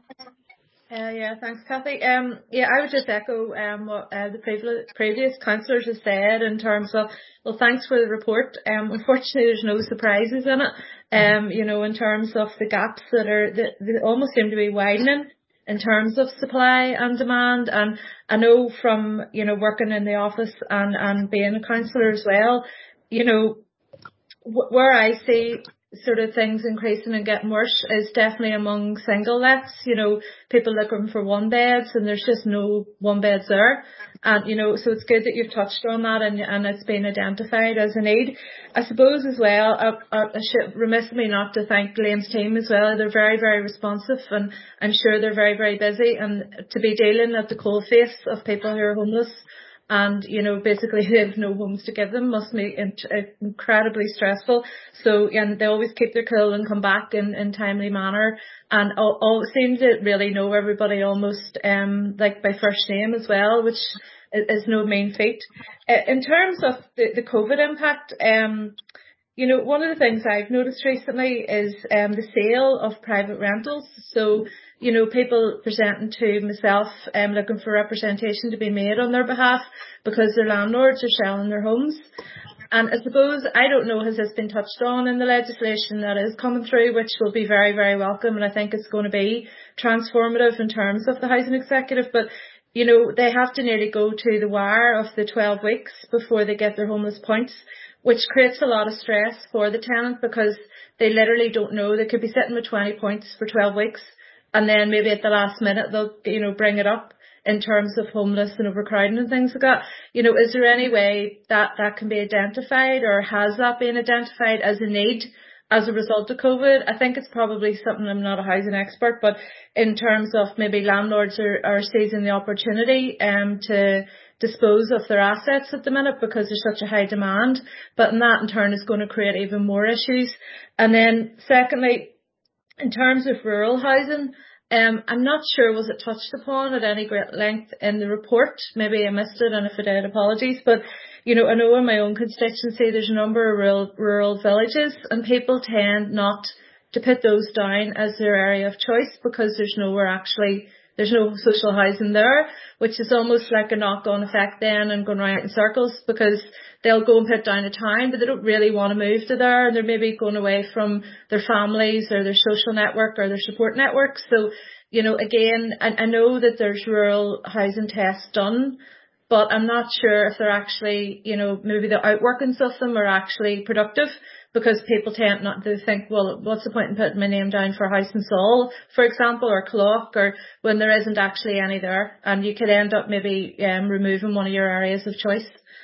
Uh, yeah, thanks, Kathy. Um, yeah, I would just echo um, what uh, the previous, previous councillors have said in terms of, well, thanks for the report. Um, unfortunately, there's no surprises in it. Um, you know, in terms of the gaps that are, that, that almost seem to be widening in terms of supply and demand. And I know from, you know, working in the office and, and being a councillor as well, you know, wh- where I see sort of things increasing and getting worse is definitely among single lets, you know, people looking for one beds and there's just no one beds there. And, you know, so it's good that you've touched on that and, and it's been identified as a need. I suppose as well, I, I, I should remiss me not to thank Liam's team as well. They're very, very responsive and I'm sure they're very, very busy, and to be dealing at the coalface of people who are homeless and, you know, basically they have no homes to give them must be incredibly stressful. So, and they always keep their cool and come back in, in timely manner, and all, all seem to really know everybody almost um like by first name as well, which is, is no mean feat. Uh, in terms of the, the COVID impact, um, you know, one of the things I've noticed recently is um the sale of private rentals. So, you know, people presenting to myself um looking for representation to be made on their behalf because their landlords are selling their homes. And I suppose, I don't know, has this been touched on in the legislation that is coming through, which will be very, very welcome, and I think it's going to be transformative in terms of the housing executive. But, you know, they have to nearly go to the wire of the twelve weeks before they get their homeless points, which creates a lot of stress for the tenant because they literally don't know. They could be sitting with twenty points for twelve weeks and then maybe at the last minute they'll, you know, bring it up in terms of homeless and overcrowding and things like that. You know, is there any way that that can be identified, or has that been identified as a need as a result of COVID. I think it's probably something, I'm not a housing expert, but in terms of maybe landlords are, are seizing the opportunity um, to dispose of their assets at the minute because there's such a high demand. But in that in turn is going to create even more issues. And then secondly, in terms of rural housing, um, I'm not sure was it touched upon at any great length in the report. Maybe I missed it, and if I did, apologies. But you know, I know in my own constituency there's a number of rural, rural villages, and people tend not to put those down as their area of choice because there's nowhere actually, there's no social housing there, which is almost like a knock-on effect then and going round in circles, because they'll go and put down a town, but they don't really want to move to there, and they're maybe going away from their families or their social network or their support network. So, you know, again, I, I know that there's rural housing tests done, but I'm not sure if they're actually, you know, maybe the outworkings of them are actually productive, because people tend not to think, well, what's the point in putting my name down for a house in Seoul, for example, or Clock, or when there isn't actually any there, and you could end up maybe um, removing one of your areas of choice.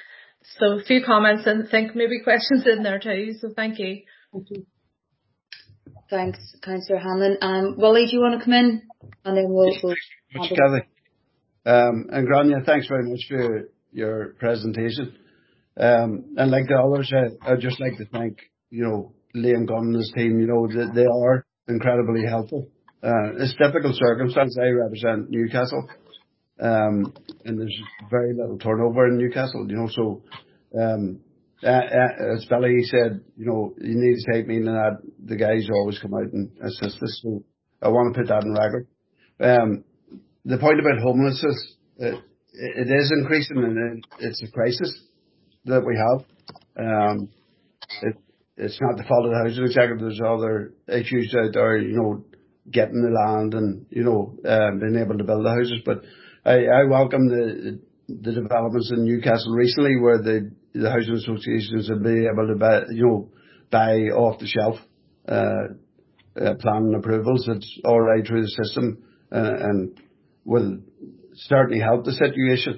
So a few comments and I think maybe questions in there too. So thank you. Thank you. Thanks, Councillor Hanlon. Um, Willie, do you want to come in? And then we'll... we'll Thanks, Kathy. Um, and Grania, thanks very much for your presentation. Um, and like the others, I, I'd just like to thank, you know, Liam Gunn and his team. You know, they, they are incredibly helpful. Uh, it's difficult circumstances. I represent Newcastle. Um, and there's very little turnover in Newcastle, you know, so, um, uh, uh, as Billy said, you know, you need to take me in that the guys always come out and assist us, so I want to put that in record. Um, the point about homelessness, it, it is increasing, and it's a crisis that we have. Um, it, it's not the fault of the housing executive. There's other issues out there, you know, getting the land and, you know, um, being able to build the houses, but I, I welcome the the developments in Newcastle recently, where the the housing associations will be able to buy, you know, buy off the shelf uh, uh, planning approvals. It's all right through the system, uh, and will certainly help the situation.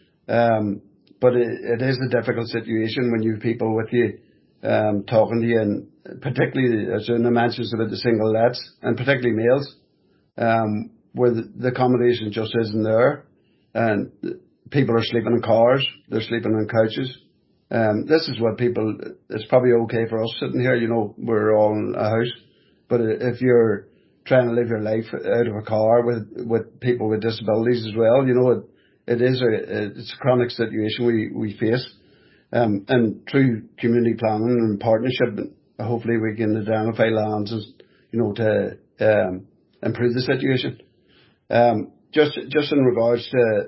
Um, but it, it is a difficult situation when you have people with you um, talking to you, and particularly as Una mentions about the single lets, and particularly males. Um, where the, the accommodation just isn't there, and people are sleeping in cars, they're sleeping on couches. Um, this is what people, it's probably okay for us sitting here, you know, we're all in a house, but if you're trying to live your life out of a car with, with people with disabilities as well, you know, it, it is a, it's a chronic situation we, we face. Um, and through community planning and partnership, hopefully we can identify lands, you know, to um, improve the situation. Um, just, just in regards to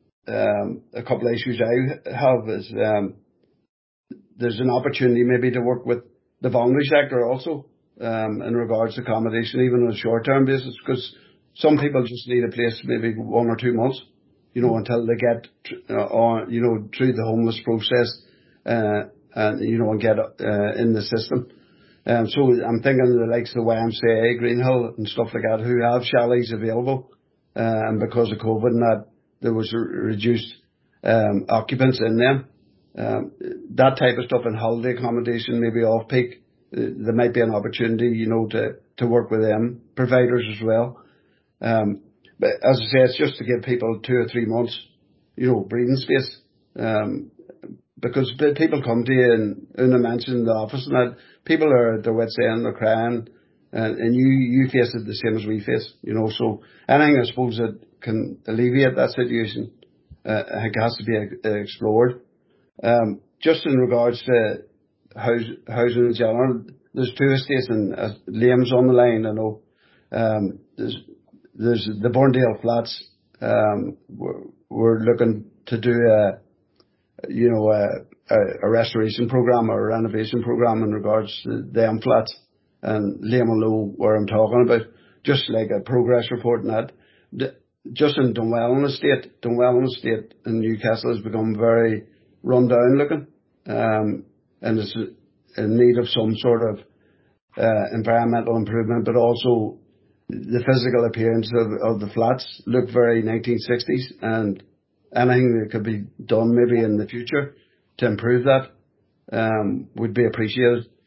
um, a couple of issues I have is um, there's an opportunity maybe to work with the voluntary sector also um, in regards to accommodation, even on a short-term basis, because some people just need a place maybe one or two months, you know, until they get uh, on, you know, through the homeless process uh, and you know, and get uh, in the system. Um, so I'm thinking of the likes of the Y M C A, Greenhill and stuff like that, who have chalets available. Uh, and because of COVID and that, there was a reduced um, occupants in them. Um, that type of stuff in holiday accommodation, maybe off peak, uh, there might be an opportunity, you know, to, to work with them providers as well. Um, but as I say, it's just to give people two or three months, you know, breathing space. Um, because people come to you, and Una mentioned the office and that, people are at their wits' end, they're crying. And, and you, you face it the same as we face, you know, so anything I suppose that can alleviate that situation, uh, I think has to be uh, explored. Um, just in regards to house, housing in general, there's two estates, and uh, Liam's on the line, I know. Um, there's, there's the Burndale Flats, um, we're, we're looking to do a, you know, a, a, a restoration programme or a renovation programme in regards to them flats. And Liam will know where I'm talking about, just like a progress report and that. Just in Dunwellan Estate, Dunwellan Estate in Newcastle has become very run down looking, um, and is in need of some sort of uh, environmental improvement, but also the physical appearance of, of the flats look very nineteen sixties, and anything that could be done maybe in the future to improve that um, would be appreciated.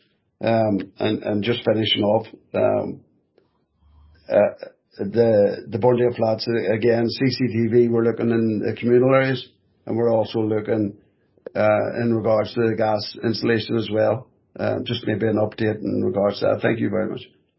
Um, and, and just finishing off, um, uh, the, the Burndale Flats, again, C C T V, we're looking in the communal areas, and we're also looking, uh, in regards to the gas installation as well. Uh, just maybe an update in regards to that. Thank you very much.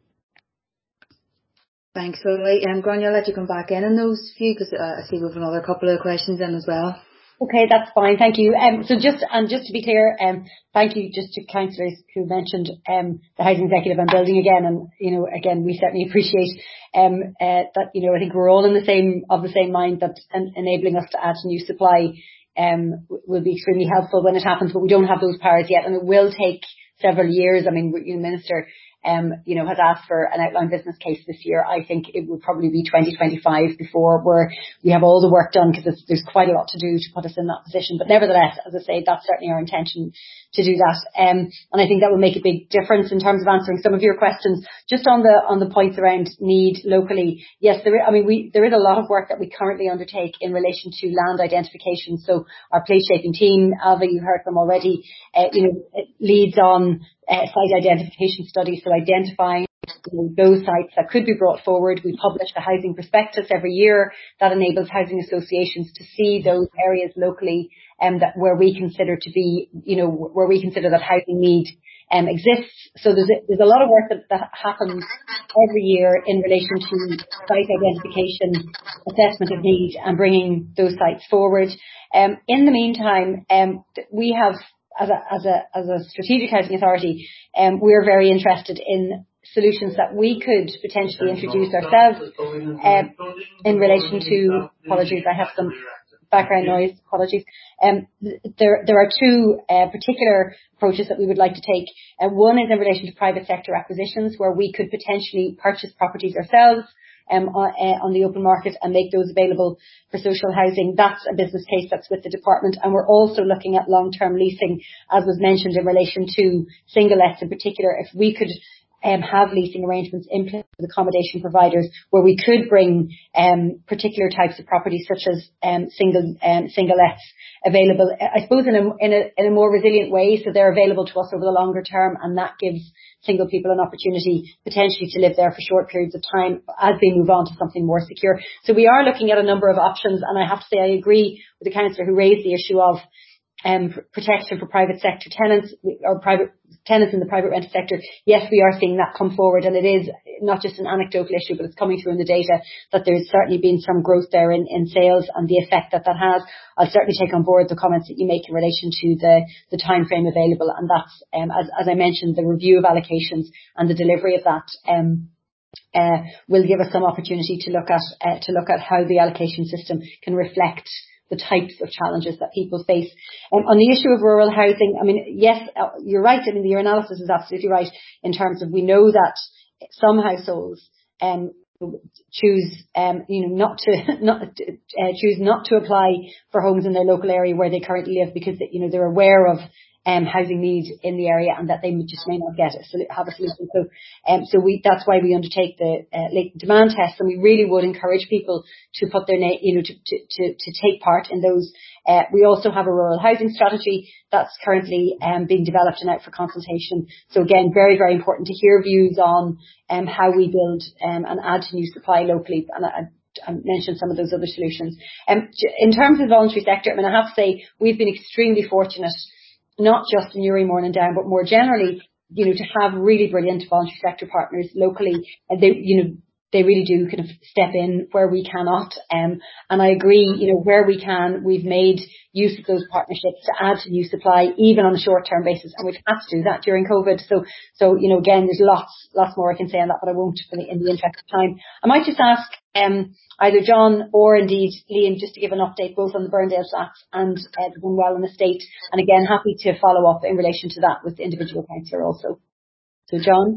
Thanks, Lily. Um, Grania, I'll let you come back in on those few, because uh, I see we have another couple of questions in as well. Okay, that's fine. Thank you. Um, so just, and just to be clear, um, thank you just to councillors who mentioned, um, the housing executive and building again. And, you know, again, we certainly appreciate, um, uh, that, you know, I think we're all in the same, of the same mind that en- enabling us to add new supply, um, will be extremely helpful when it happens, but we don't have those powers yet, and it will take several years. I mean, you know, Minister, um, you know, has asked for an outline business case this year. I think it would probably be twenty twenty-five before we're, we have all the work done, because there's quite a lot to do to put us in that position. But nevertheless, as I say, that's certainly our intention to do that. Um, and I think that will make a big difference in terms of answering some of your questions. Just on the, on the points around need locally. Yes, there is, I mean, we, there is a lot of work that we currently undertake in relation to land identification. So our place shaping team, Alva, you heard from already, uh, you know, it leads on Uh, site identification studies, so identifying you know, those sites that could be brought forward. We publish a housing prospectus every year that enables housing associations to see those areas locally um, that where we consider to be, you know, where we consider that housing need um, exists. So there's a, there's a lot of work that, that happens every year in relation to site identification, assessment of need, and bringing those sites forward. Um, in the meantime, um, we have As a, as a, as a strategic housing authority, um, we're very interested in solutions that we could potentially introduce ourselves, um, in relation to, apologies, I have some background noise, apologies. Um, there, there are two, uh, particular approaches that we would like to take. Uh, one is in relation to private sector acquisitions, where we could potentially purchase properties ourselves, Um, on, uh, on the open market and make those available for social housing. That's a business case that's with the department. And we're also looking at long-term leasing, as was mentioned, in relation to single lets in particular. If we could um, have leasing arrangements in place with accommodation providers, where we could bring um, particular types of properties, such as um, single um, single lets, available, I suppose, in a, in a in a more resilient way, so they're available to us over the longer term, and that gives single people an opportunity potentially to live there for short periods of time as they move on to something more secure. So we are looking at a number of options, and I have to say I agree with the councillor who raised the issue of um, protection for private sector tenants or private tenants in the private rented sector. Yes, we are seeing that come forward, and it is not just an anecdotal issue, but it's coming through in the data that there's certainly been some growth there in, in sales and the effect that that has. I'll certainly take on board the comments that you make in relation to the, the time frame available, and that's, um, as, as I mentioned, the review of allocations and the delivery of that um, uh, will give us some opportunity to look at uh, to look at how the allocation system can reflect the types of challenges that people face. Um, on the issue of rural housing, I mean, yes, uh, you're right. I mean, your analysis is absolutely right in terms of we know that some households um, choose, um, you know, not to not uh, choose not to apply for homes in their local area where they currently live, because you know they're aware of um, housing need in the area, and that they just may not get a, have a solution. So, um, so we that's why we undertake the uh, latent demand test, and we really would encourage people to put their name, you know, to to to, to take part in those. Uh, we also have a rural housing strategy that's currently um, being developed and out for consultation. So again, very very important to hear views on um, how we build um, and add to new supply locally. And I, I mentioned some of those other solutions. Um, in terms of the voluntary sector, I mean, I have to say we've been extremely fortunate, not just in Uri Morning Down, but more generally, you know, to have really brilliant voluntary sector partners locally. And they, you know, they really do kind of step in where we cannot. Um, and I agree, you know, where we can, we've made use of those partnerships to add to new supply, even on a short-term basis. And we've had to do that during COVID. So, so you know, again, there's lots, lots more I can say on that, but I won't for the, in the interest of time. I might just ask um, either John or indeed Liam just to give an update both on the Burndale Flats and uh, the One Well estate. And again, happy to follow up in relation to that with the individual councillor also. So, John?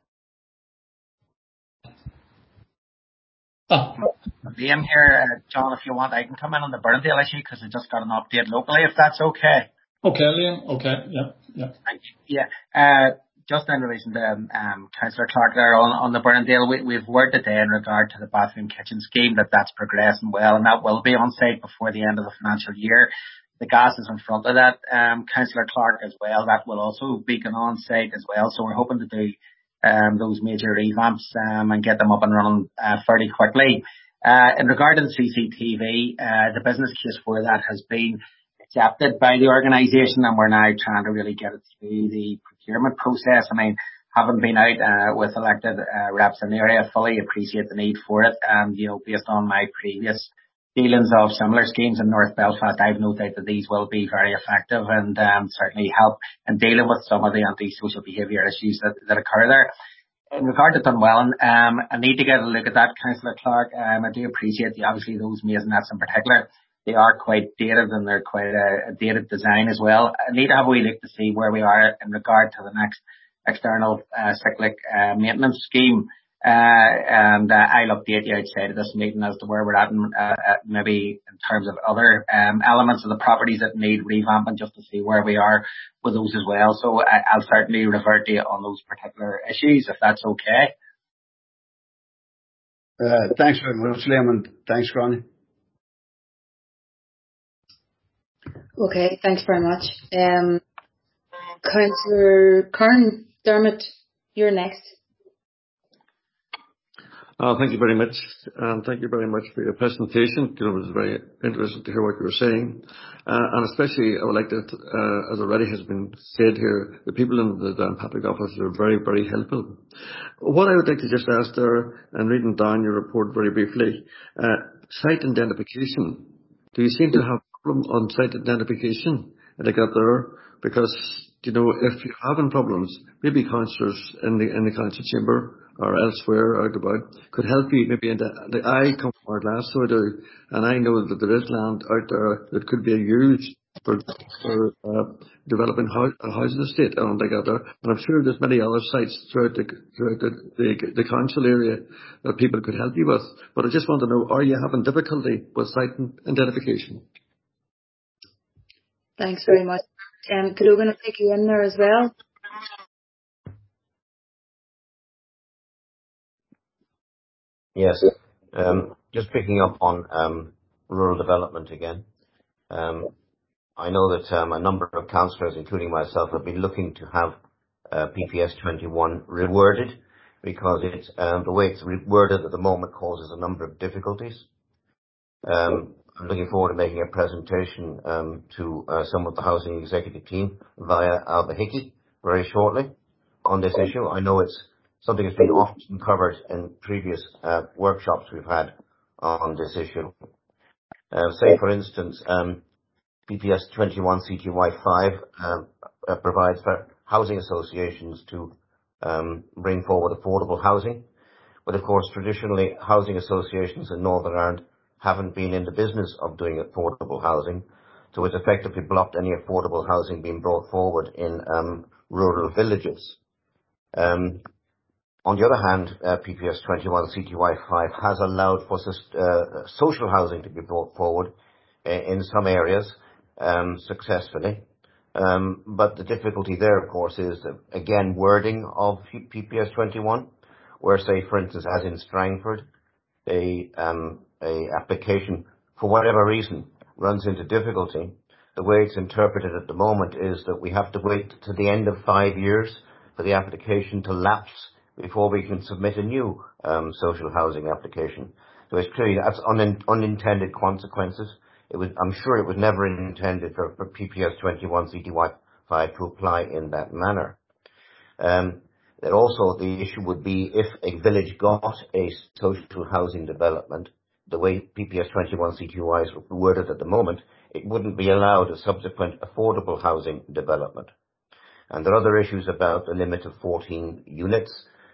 Oh. Liam here, uh, John, if you want, I can come in on the Burndale issue because I just got an update locally, if that's okay. Okay, Liam. Okay, yeah, yeah. Yeah, uh, just in relation to um, Councillor Clark there on, on the Burndale, we, we've word today in regard to the bathroom kitchen scheme that that's progressing well, and that will be on site before the end of the financial year. the gas is in front of that. Um, Councillor Clark as well, that will also be going on site as well. So we're hoping to do um, those major revamps um, and get them up and running uh, fairly quickly. Uh, in regard to the C C T V, uh, the business case for that has been accepted by the organisation, and we're now trying to really get it through the procurement process. I mean, having been out uh, with elected uh, reps in the area, fully appreciate the need for it. And, you know, based on my previous dealings of similar schemes in North Belfast, I've no doubt that these will be very effective and um, certainly help in dealing with some of the antisocial behaviour issues that, that occur there. In regard to Dunwellan, um, I need to get a look at that, Councillor Clark. Um, I do appreciate the, obviously those maisonettes in particular. They are quite dated and they're quite a, a dated design as well. I need to have a wee look to see where we are in regard to the next external uh, cyclic uh, maintenance scheme. Uh, and uh, I'll update you outside of this meeting as to where we're at, in, uh, uh, maybe in terms of other um, elements of the properties that need revamping, just to see where we are with those as well. So I, I'll certainly revert to you on those particular issues, if that's okay. Uh, thanks very much, Liam, and thanks, Gráinne. Okay, thanks very much. Um, Councillor Kern, Dermot, you're next. Uh, thank you very much. Um, thank you very much for your presentation. You know, it was very interesting to hear what you were saying. Uh, and especially, I would like to, uh, as already has been said here, the people in the Downpatrick office are very, very helpful. What I would like to just ask there, and reading down your report very briefly, uh, site identification. Do you seem to have a problem on site identification? And I got there because, you know, if you're having problems, maybe councillors in the, in the council chamber or elsewhere out about could help you maybe in the, the I come from Ardglass, so I do, and I know that there is land out there that could be used for, for uh, developing house, a housing estate and like that there. And I'm sure there's many other sites throughout the throughout the, the, the council area that people could help you with. But I just want to know, are you having difficulty with site identification? Thanks very much. Um, Cadogan will take you in there as well. Yes. Um, just picking up on um, rural development again. Um, I know that um, a number of councillors, including myself, have been looking to have uh, P P S twenty-one reworded because it's, um, the way it's worded at the moment causes a number of difficulties. Um, I'm looking forward to making a presentation um, to uh, some of the housing executive team via Alba Hickey very shortly on this issue. I know it's something that's been often covered in previous uh, workshops we've had on this issue. Uh, say, for instance, um, P P S twenty-one C T Y five uh, uh, provides for housing associations to um, bring forward affordable housing. But of course, traditionally, housing associations in Northern Ireland haven't been in the business of doing affordable housing, so it's effectively blocked any affordable housing being brought forward in um, rural villages. Um, On the other hand, uh, P P S twenty-one C T Y five has allowed for uh, social housing to be brought forward uh, in some areas um, successfully. Um, but the difficulty there, of course, is, uh, again, wording of P P S twenty-one, where, say, for instance, as in Strangford, a, um, a application, for whatever reason, runs into difficulty. The way it's interpreted at the moment is that we have to wait to the end of five years for the application to lapse before we can submit a new um, social housing application. So it's clearly that's un- unintended consequences. It was, I'm sure it was never intended for, for P P S twenty-one C T Y five to apply in that manner. Um, that also the issue would be if a village got a social housing development, the way P P S twenty-one C T Y is worded at the moment, it wouldn't be allowed a subsequent affordable housing development. And there are other issues about the limit of fourteen units.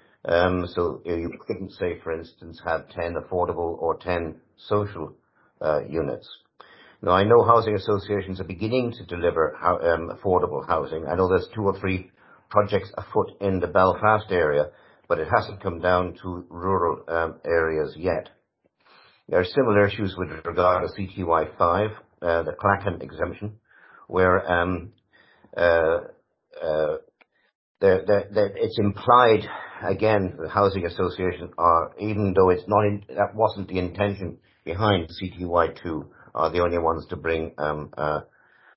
Um, so you couldn't say, for instance, have ten affordable or ten social uh, units. Now, I know housing associations are beginning to deliver ho- um, affordable housing. I know there's two or three projects afoot in the Belfast area, but it hasn't come down to rural um, areas yet. There are similar issues with regard to C T Y five, uh, the Clachan exemption, where um, uh, uh, There, there, there, it's implied, again, the housing associations are, even though it's not, in, that wasn't the intention behind C T Y two, are the only ones to bring um, uh,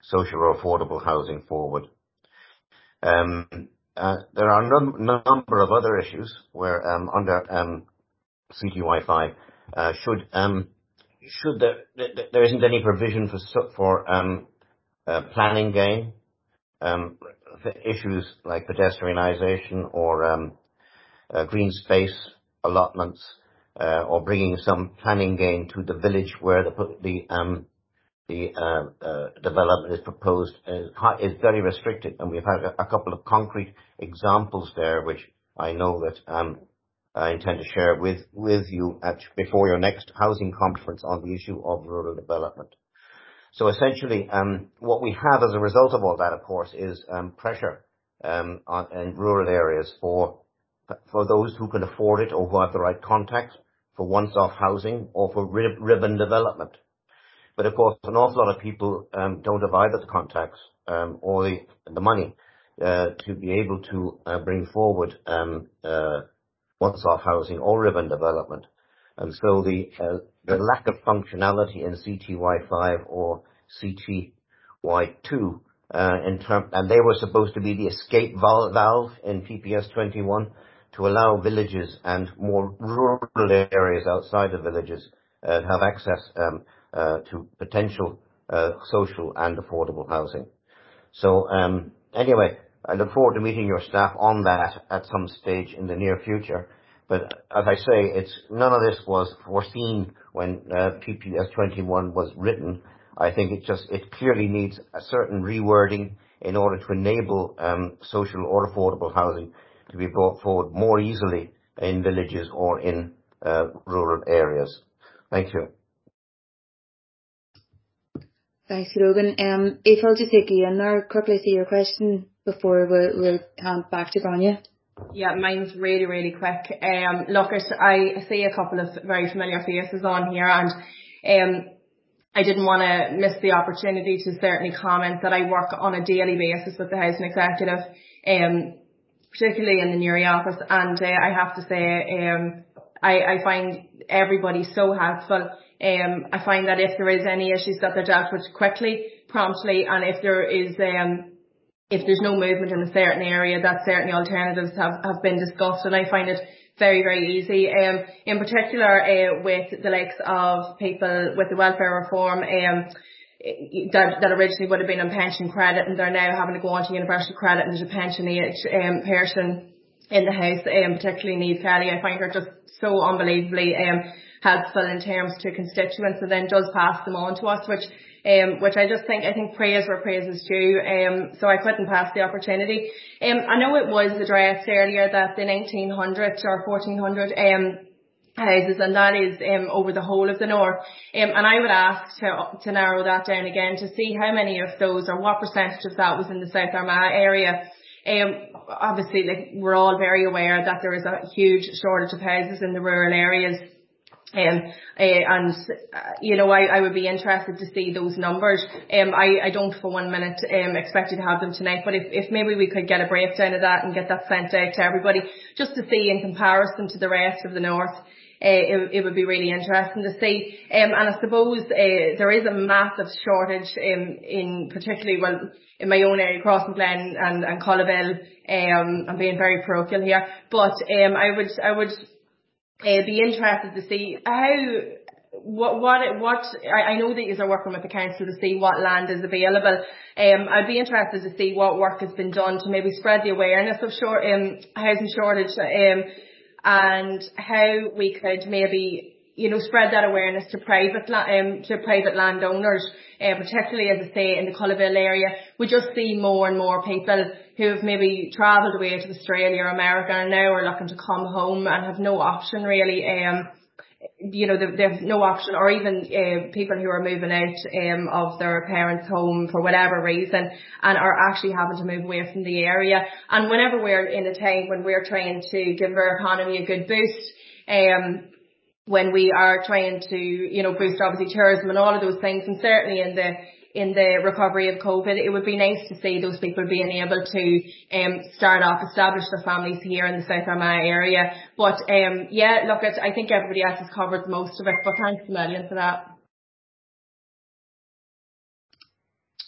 social or affordable housing forward. Um, uh, there are a num- number of other issues where um, under um, C T Y five uh, should um, should there, th- there isn't any provision for for um, uh, planning gain, um, issues like pedestrianisation or um, uh, green space allotments, uh, or bringing some planning gain to the village where the the um, the uh, uh, development is proposed is, high, is very restricted, and we've had a, a couple of concrete examples there, which I know that um, I intend to share with with you at before your next housing conference on the issue of rural development. So essentially, um, what we have as a result of all that, of course, is um, pressure um, on, in rural areas for for those who can afford it or who have the right contacts for once-off housing or for rib- ribbon development. But of course, an awful lot of people um, don't have either the contacts um, or the, the money uh, to be able to uh, bring forward um, uh, once-off housing or ribbon development. And so the uh, the lack of functionality in C T Y five or C T Y two, uh, in term, and they were supposed to be the escape valve in P P S twenty-one to allow villages and more rural areas outside the villages uh, to have access um, uh, to potential uh, social and affordable housing. So um, anyway, I look forward to meeting your staff on that at some stage in the near future. But as I say, it's none of this was foreseen when uh, P P S twenty-one was written. I think it just it clearly needs a certain rewording in order to enable um, social or affordable housing to be brought forward more easily in villages or in uh, rural areas. Thank you. Thanks, Logan. Um, if I'll just take you in there quickly to your question before we'll, we'll hand back to Grania. Yeah, mine's really, really quick. Um, look, I see a couple of very familiar faces on here, and um, I didn't want to miss the opportunity to certainly comment that I work on a daily basis with the Housing Executive, um, particularly in the Newry office, and uh, I have to say um, I, I find everybody so helpful. Um, I find that if there is any issues that they're dealt with quickly, promptly, and if there is um, if there's no movement in a certain area, that certainly alternatives have, have been discussed, and I find it very, very easy. Um, in particular, uh, with the likes of people with the welfare reform, um, that, that originally would have been on pension credit, and they're now having to go on to universal credit, and there's a pension age um, person in the house, um, particularly Niamh Kelly. I find her just so unbelievably um, helpful in terms to constituents, and then does pass them on to us, which Um, which I just think, I think praise where praise is due, um, so I couldn't pass the opportunity. Um, I know it was addressed earlier that the nineteen hundred or fourteen hundred um, houses, and that is um, over the whole of the north, um, and I would ask to, to narrow that down again to see how many of those, or what percentage of that was in the South Armagh area. Um, obviously, like, we're all very aware that there is a huge shortage of houses in the rural areas. Um, uh, and, uh, you know, I, I would be interested to see those numbers. Um, I, I don't for one minute um, expect you to have them tonight, but if, if maybe we could get a breakdown of that and get that sent out to everybody, just to see in comparison to the rest of the north, uh, it, it would be really interesting to see. Um, and I suppose uh, there is a massive shortage in, in particularly, well, in my own area, Crossmaglen and, and Cullabel. Um, I'm being very parochial here, but um, I would, I would. Uh, be interested to see how, what, what, what, I, I know that you are working with the council to see what land is available. Um, I'd be interested to see what work has been done to maybe spread the awareness of short, um, housing shortage, um, and how we could maybe, you know, spread that awareness to private, um, to private landowners, uh, particularly, as I say, in the Cullabel area. We just see more and more people who have maybe travelled away to Australia or America and now are looking to come home and have no option really. Um, you know, they, they have no option, or even uh, people who are moving out um, of their parents' home for whatever reason and are actually having to move away from the area. And whenever we're in a time when we're trying to give our economy a good boost, um, when we are trying to, you know, boost obviously tourism and all of those things, and certainly in the in the recovery of COVID, it would be nice to see those people being able to um, start off, establish their families here in the South Armagh area. But um, yeah, look, at, I think everybody else has covered most of it, but thanks a million for that.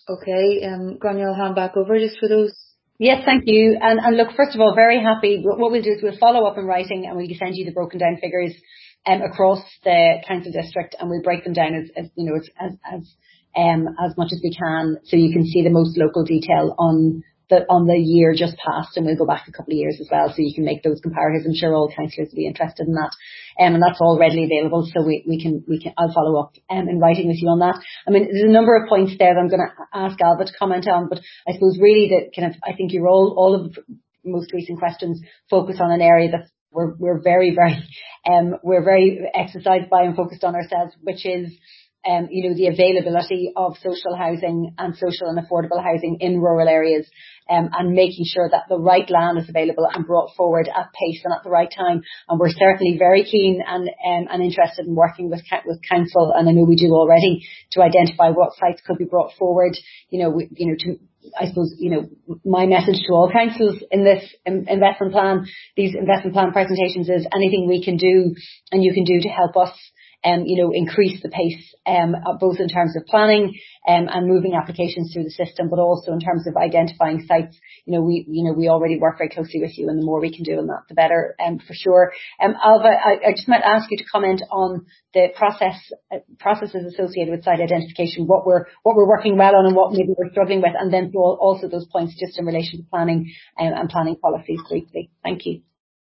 Okay, um, Gráinne, I'll hand back over just for those. Yes, thank you. And, and look, first of all, very happy. What we'll do is we'll follow up in writing and we'll send you the broken down figures um, across the council district, and we'll break them down as, as you know, as, as, as, um, as much as we can, so you can see the most local detail on the, on the year just passed, and we'll go back a couple of years as well, so you can make those comparatives. I'm sure all councillors will be interested in that. Um, and that's all readily available, so we, we can, we can, I'll follow up um, in writing with you on that. I mean, there's a number of points there that I'm going to ask Alba to comment on, but I suppose really that kind of, I think you're all, all of the most recent questions focus on an area that we're, we're very, very, um, we're very exercised by and focused on ourselves, which is, um, you know, the availability of social housing and social and affordable housing in rural areas. Um, and making sure that the right land is available and brought forward at pace and at the right time. And we're certainly very keen and um, and interested in working with with council, and I know we do already, to identify what sites could be brought forward. You know, we, you know, to, I suppose, you know, my message to all councils in this investment plan, these investment plan presentations, is anything we can do and you can do to help us Um, you know, increase the pace, um, both in terms of planning um, and moving applications through the system, but also in terms of identifying sites. You know, we, you know, we already work very closely with you, and the more we can do on that, the better, um, for sure. Um, Alva, I, I just might ask you to comment on the process, uh, processes associated with site identification, what we're, what we're working well on and what maybe we're struggling with, and then also those points just in relation to planning um, and planning policies briefly. Thank you.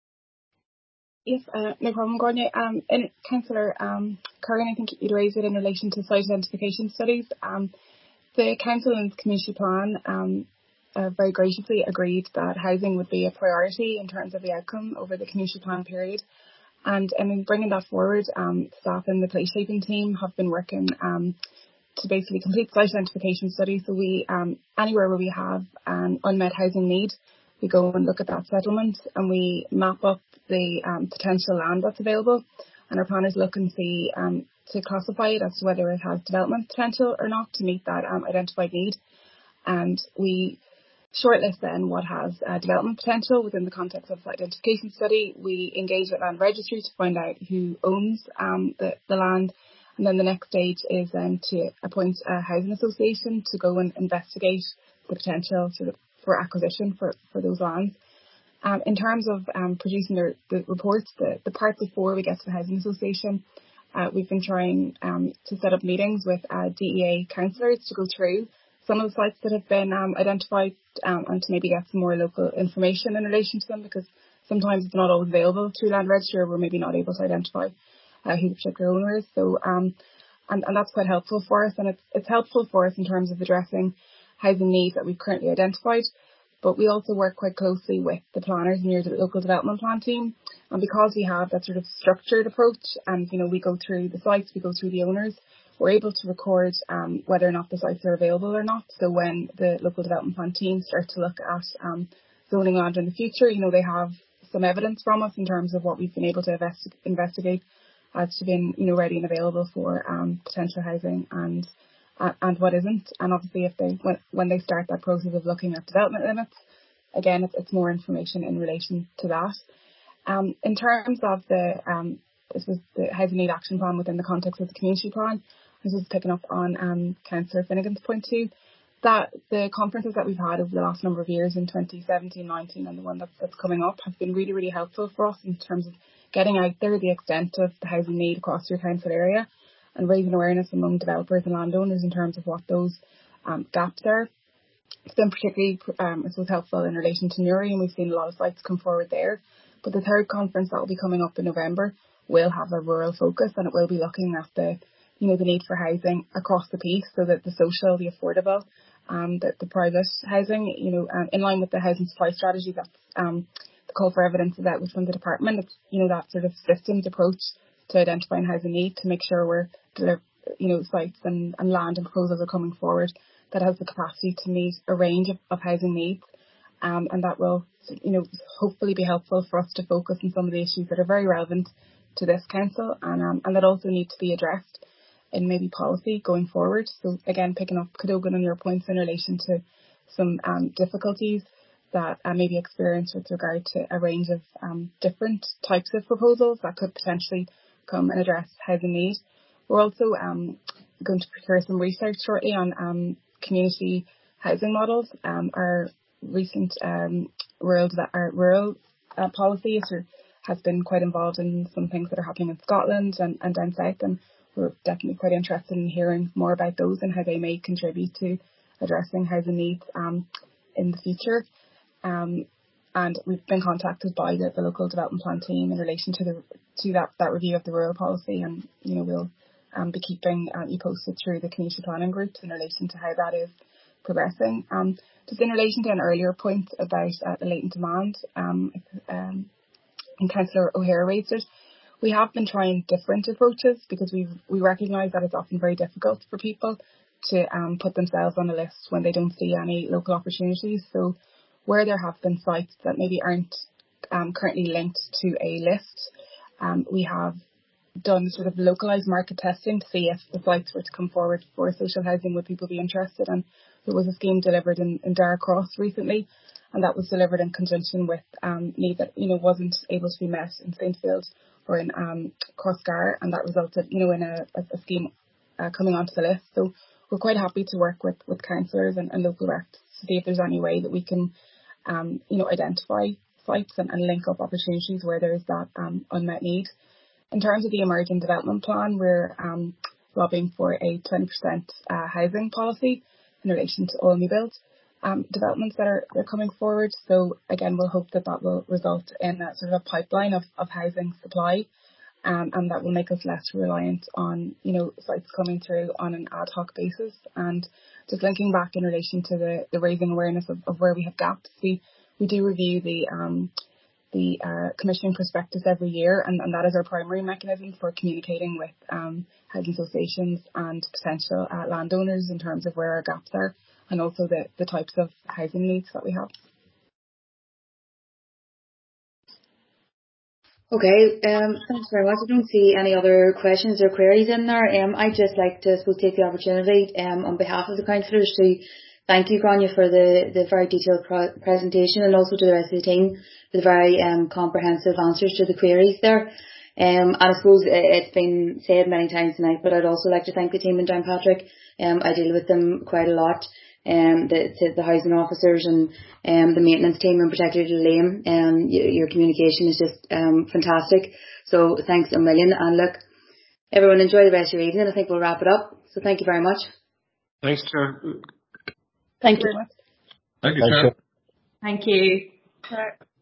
Yes, uh, no problem, Gráinne. Um, and Councillor um, Curran, I think you'd raised it in relation to site identification studies. Um, the Council and the Community Plan um, uh, very graciously agreed that housing would be a priority in terms of the outcome over the Community Plan period. And, and in bringing that forward, um, staff in the place shaping team have been working um, to basically complete site identification studies. So we, um, anywhere where we have an unmet housing need, we go and look at that settlement and we map up the um, potential land that's available, and our planners look and see um, to classify it as to whether it has development potential or not to meet that um, identified need. And we shortlist then what has uh, development potential within the context of the identification study. We engage with Land Registry to find out who owns um, the, the land, and then the next stage is then to appoint a housing association to go and investigate the potential sort of for acquisition for, for those lands. Um, in terms of um, producing the, the reports, the, the part before we get to the housing association, uh, we've been trying um, to set up meetings with uh, D E A councillors to go through some of the sites that have been um, identified um, and to maybe get some more local information in relation to them, because sometimes it's not always available through Land Registry, or we're maybe not able to identify uh, who the particular owner is. So, um, and, and that's quite helpful for us, and it's, it's helpful for us in terms of addressing housing needs that we've currently identified. But we also work quite closely with the planners in your local development plan team. And because we have that sort of structured approach, and, you know, we go through the sites, we go through the owners, we're able to record um, whether or not the sites are available or not. So when the local development plan team start to look at um, zoning land in the future, you know, they have some evidence from us in terms of what we've been able to investi- investigate as to being, you know, ready and available for um, potential housing and Uh, and what isn't. And obviously if they when, when they start that process of looking at development limits, again it's, it's more information in relation to that. Um, in terms of the um, this was the housing need action plan within the context of the community plan, this is picking up on um, Councillor Finnegan's point too, that the conferences that we've had over the last number of years in twenty seventeen nineteen and the one that's, that's coming up have been really, really helpful for us in terms of getting out there the extent of the housing need across your council area, and raising awareness among developers and landowners in terms of what those um, gaps are. It's been particularly um, it was helpful in relation to Newry, and we've seen a lot of sites come forward there. But the third conference that will be coming up in November will have a rural focus, and it will be looking at the, you know, the need for housing across the piece, so that the social, the affordable, um, the, the private housing, you know, um, in line with the housing supply strategy that's um, the call for evidence of that was from the department. It's, you know, that sort of systems approach to identifying housing need to make sure we're, you know, sites and, and land and proposals are coming forward that has the capacity to meet a range of, of housing needs, um, and that will, you know, hopefully be helpful for us to focus on some of the issues that are very relevant to this council, and um, and that also need to be addressed in maybe policy going forward. So again, picking up Cadogan on your points in relation to some um, difficulties that I may be experienced with regard to a range of um, different types of proposals that could potentially come and address housing need. We're also um, going to procure some research shortly on um, community housing models. Um, our recent um, rural our rural uh, policy sort of has been quite involved in some things that are happening in Scotland and, and down south, and we're definitely quite interested in hearing more about those and how they may contribute to addressing housing needs um, in the future. Um, and we've been contacted by the, the local development plan team in relation to the to that, that review of the rural policy, and you know we'll um, be keeping um, you posted through the community planning groups in relation to how that is progressing. Um, just in relation to an earlier point about uh, the latent demand, um, um, and Councillor O'Hara raised it, we have been trying different approaches because we we recognise that it's often very difficult for people to um, put themselves on a list when they don't see any local opportunities. So where there have been sites that maybe aren't um, currently linked to a list, um, we have done sort of localised market testing to see if the sites were to come forward for social housing, would people be interested. And there was a scheme delivered in, in Dara Cross recently, and that was delivered in conjunction with um, need that you know wasn't able to be met in Saintfield or in um, Crossgar, and that resulted you know in a, a scheme uh, coming onto the list. So we're quite happy to work with, with councillors and, and local reps to see if there's any way that we can um, you know identify sites and, and link up opportunities where there is that um, unmet need. In terms of the emerging development plan, we're um, lobbying for a twenty percent uh, housing policy in relation to all new build um, developments that are, are coming forward. So again, we'll hope that that will result in a sort of a pipeline of, of housing supply, um, and that will make us less reliant on, you know, sites coming through on an ad hoc basis. And just linking back in relation to the, the raising awareness of, of where we have gaps, we, we do review the um, the uh, commissioning prospectus every year, and, and that is our primary mechanism for communicating with um, housing associations and potential uh, landowners in terms of where our gaps are and also the, the types of housing needs that we have. Okay, um, thanks very much. I don't see any other questions or queries in there. Um, I'd just like to, I suppose, take the opportunity um, on behalf of the councillors to thank you, Grania, for the, the very detailed pro- presentation, and also to the rest of the team for the very um, comprehensive answers to the queries there. Um, and I suppose it's been said many times tonight, but I'd also like to thank the team in Downpatrick. Um, I deal with them quite a lot. Um, the, to the housing officers and um, the maintenance team, in particular to Liam. Um, your, your communication is just um, fantastic. So thanks a million. And look, everyone enjoy the rest of your evening. I think we'll wrap it up. So thank you very much. Thanks, Chair. Thank you. Thank you, Chair. Thank you. Right.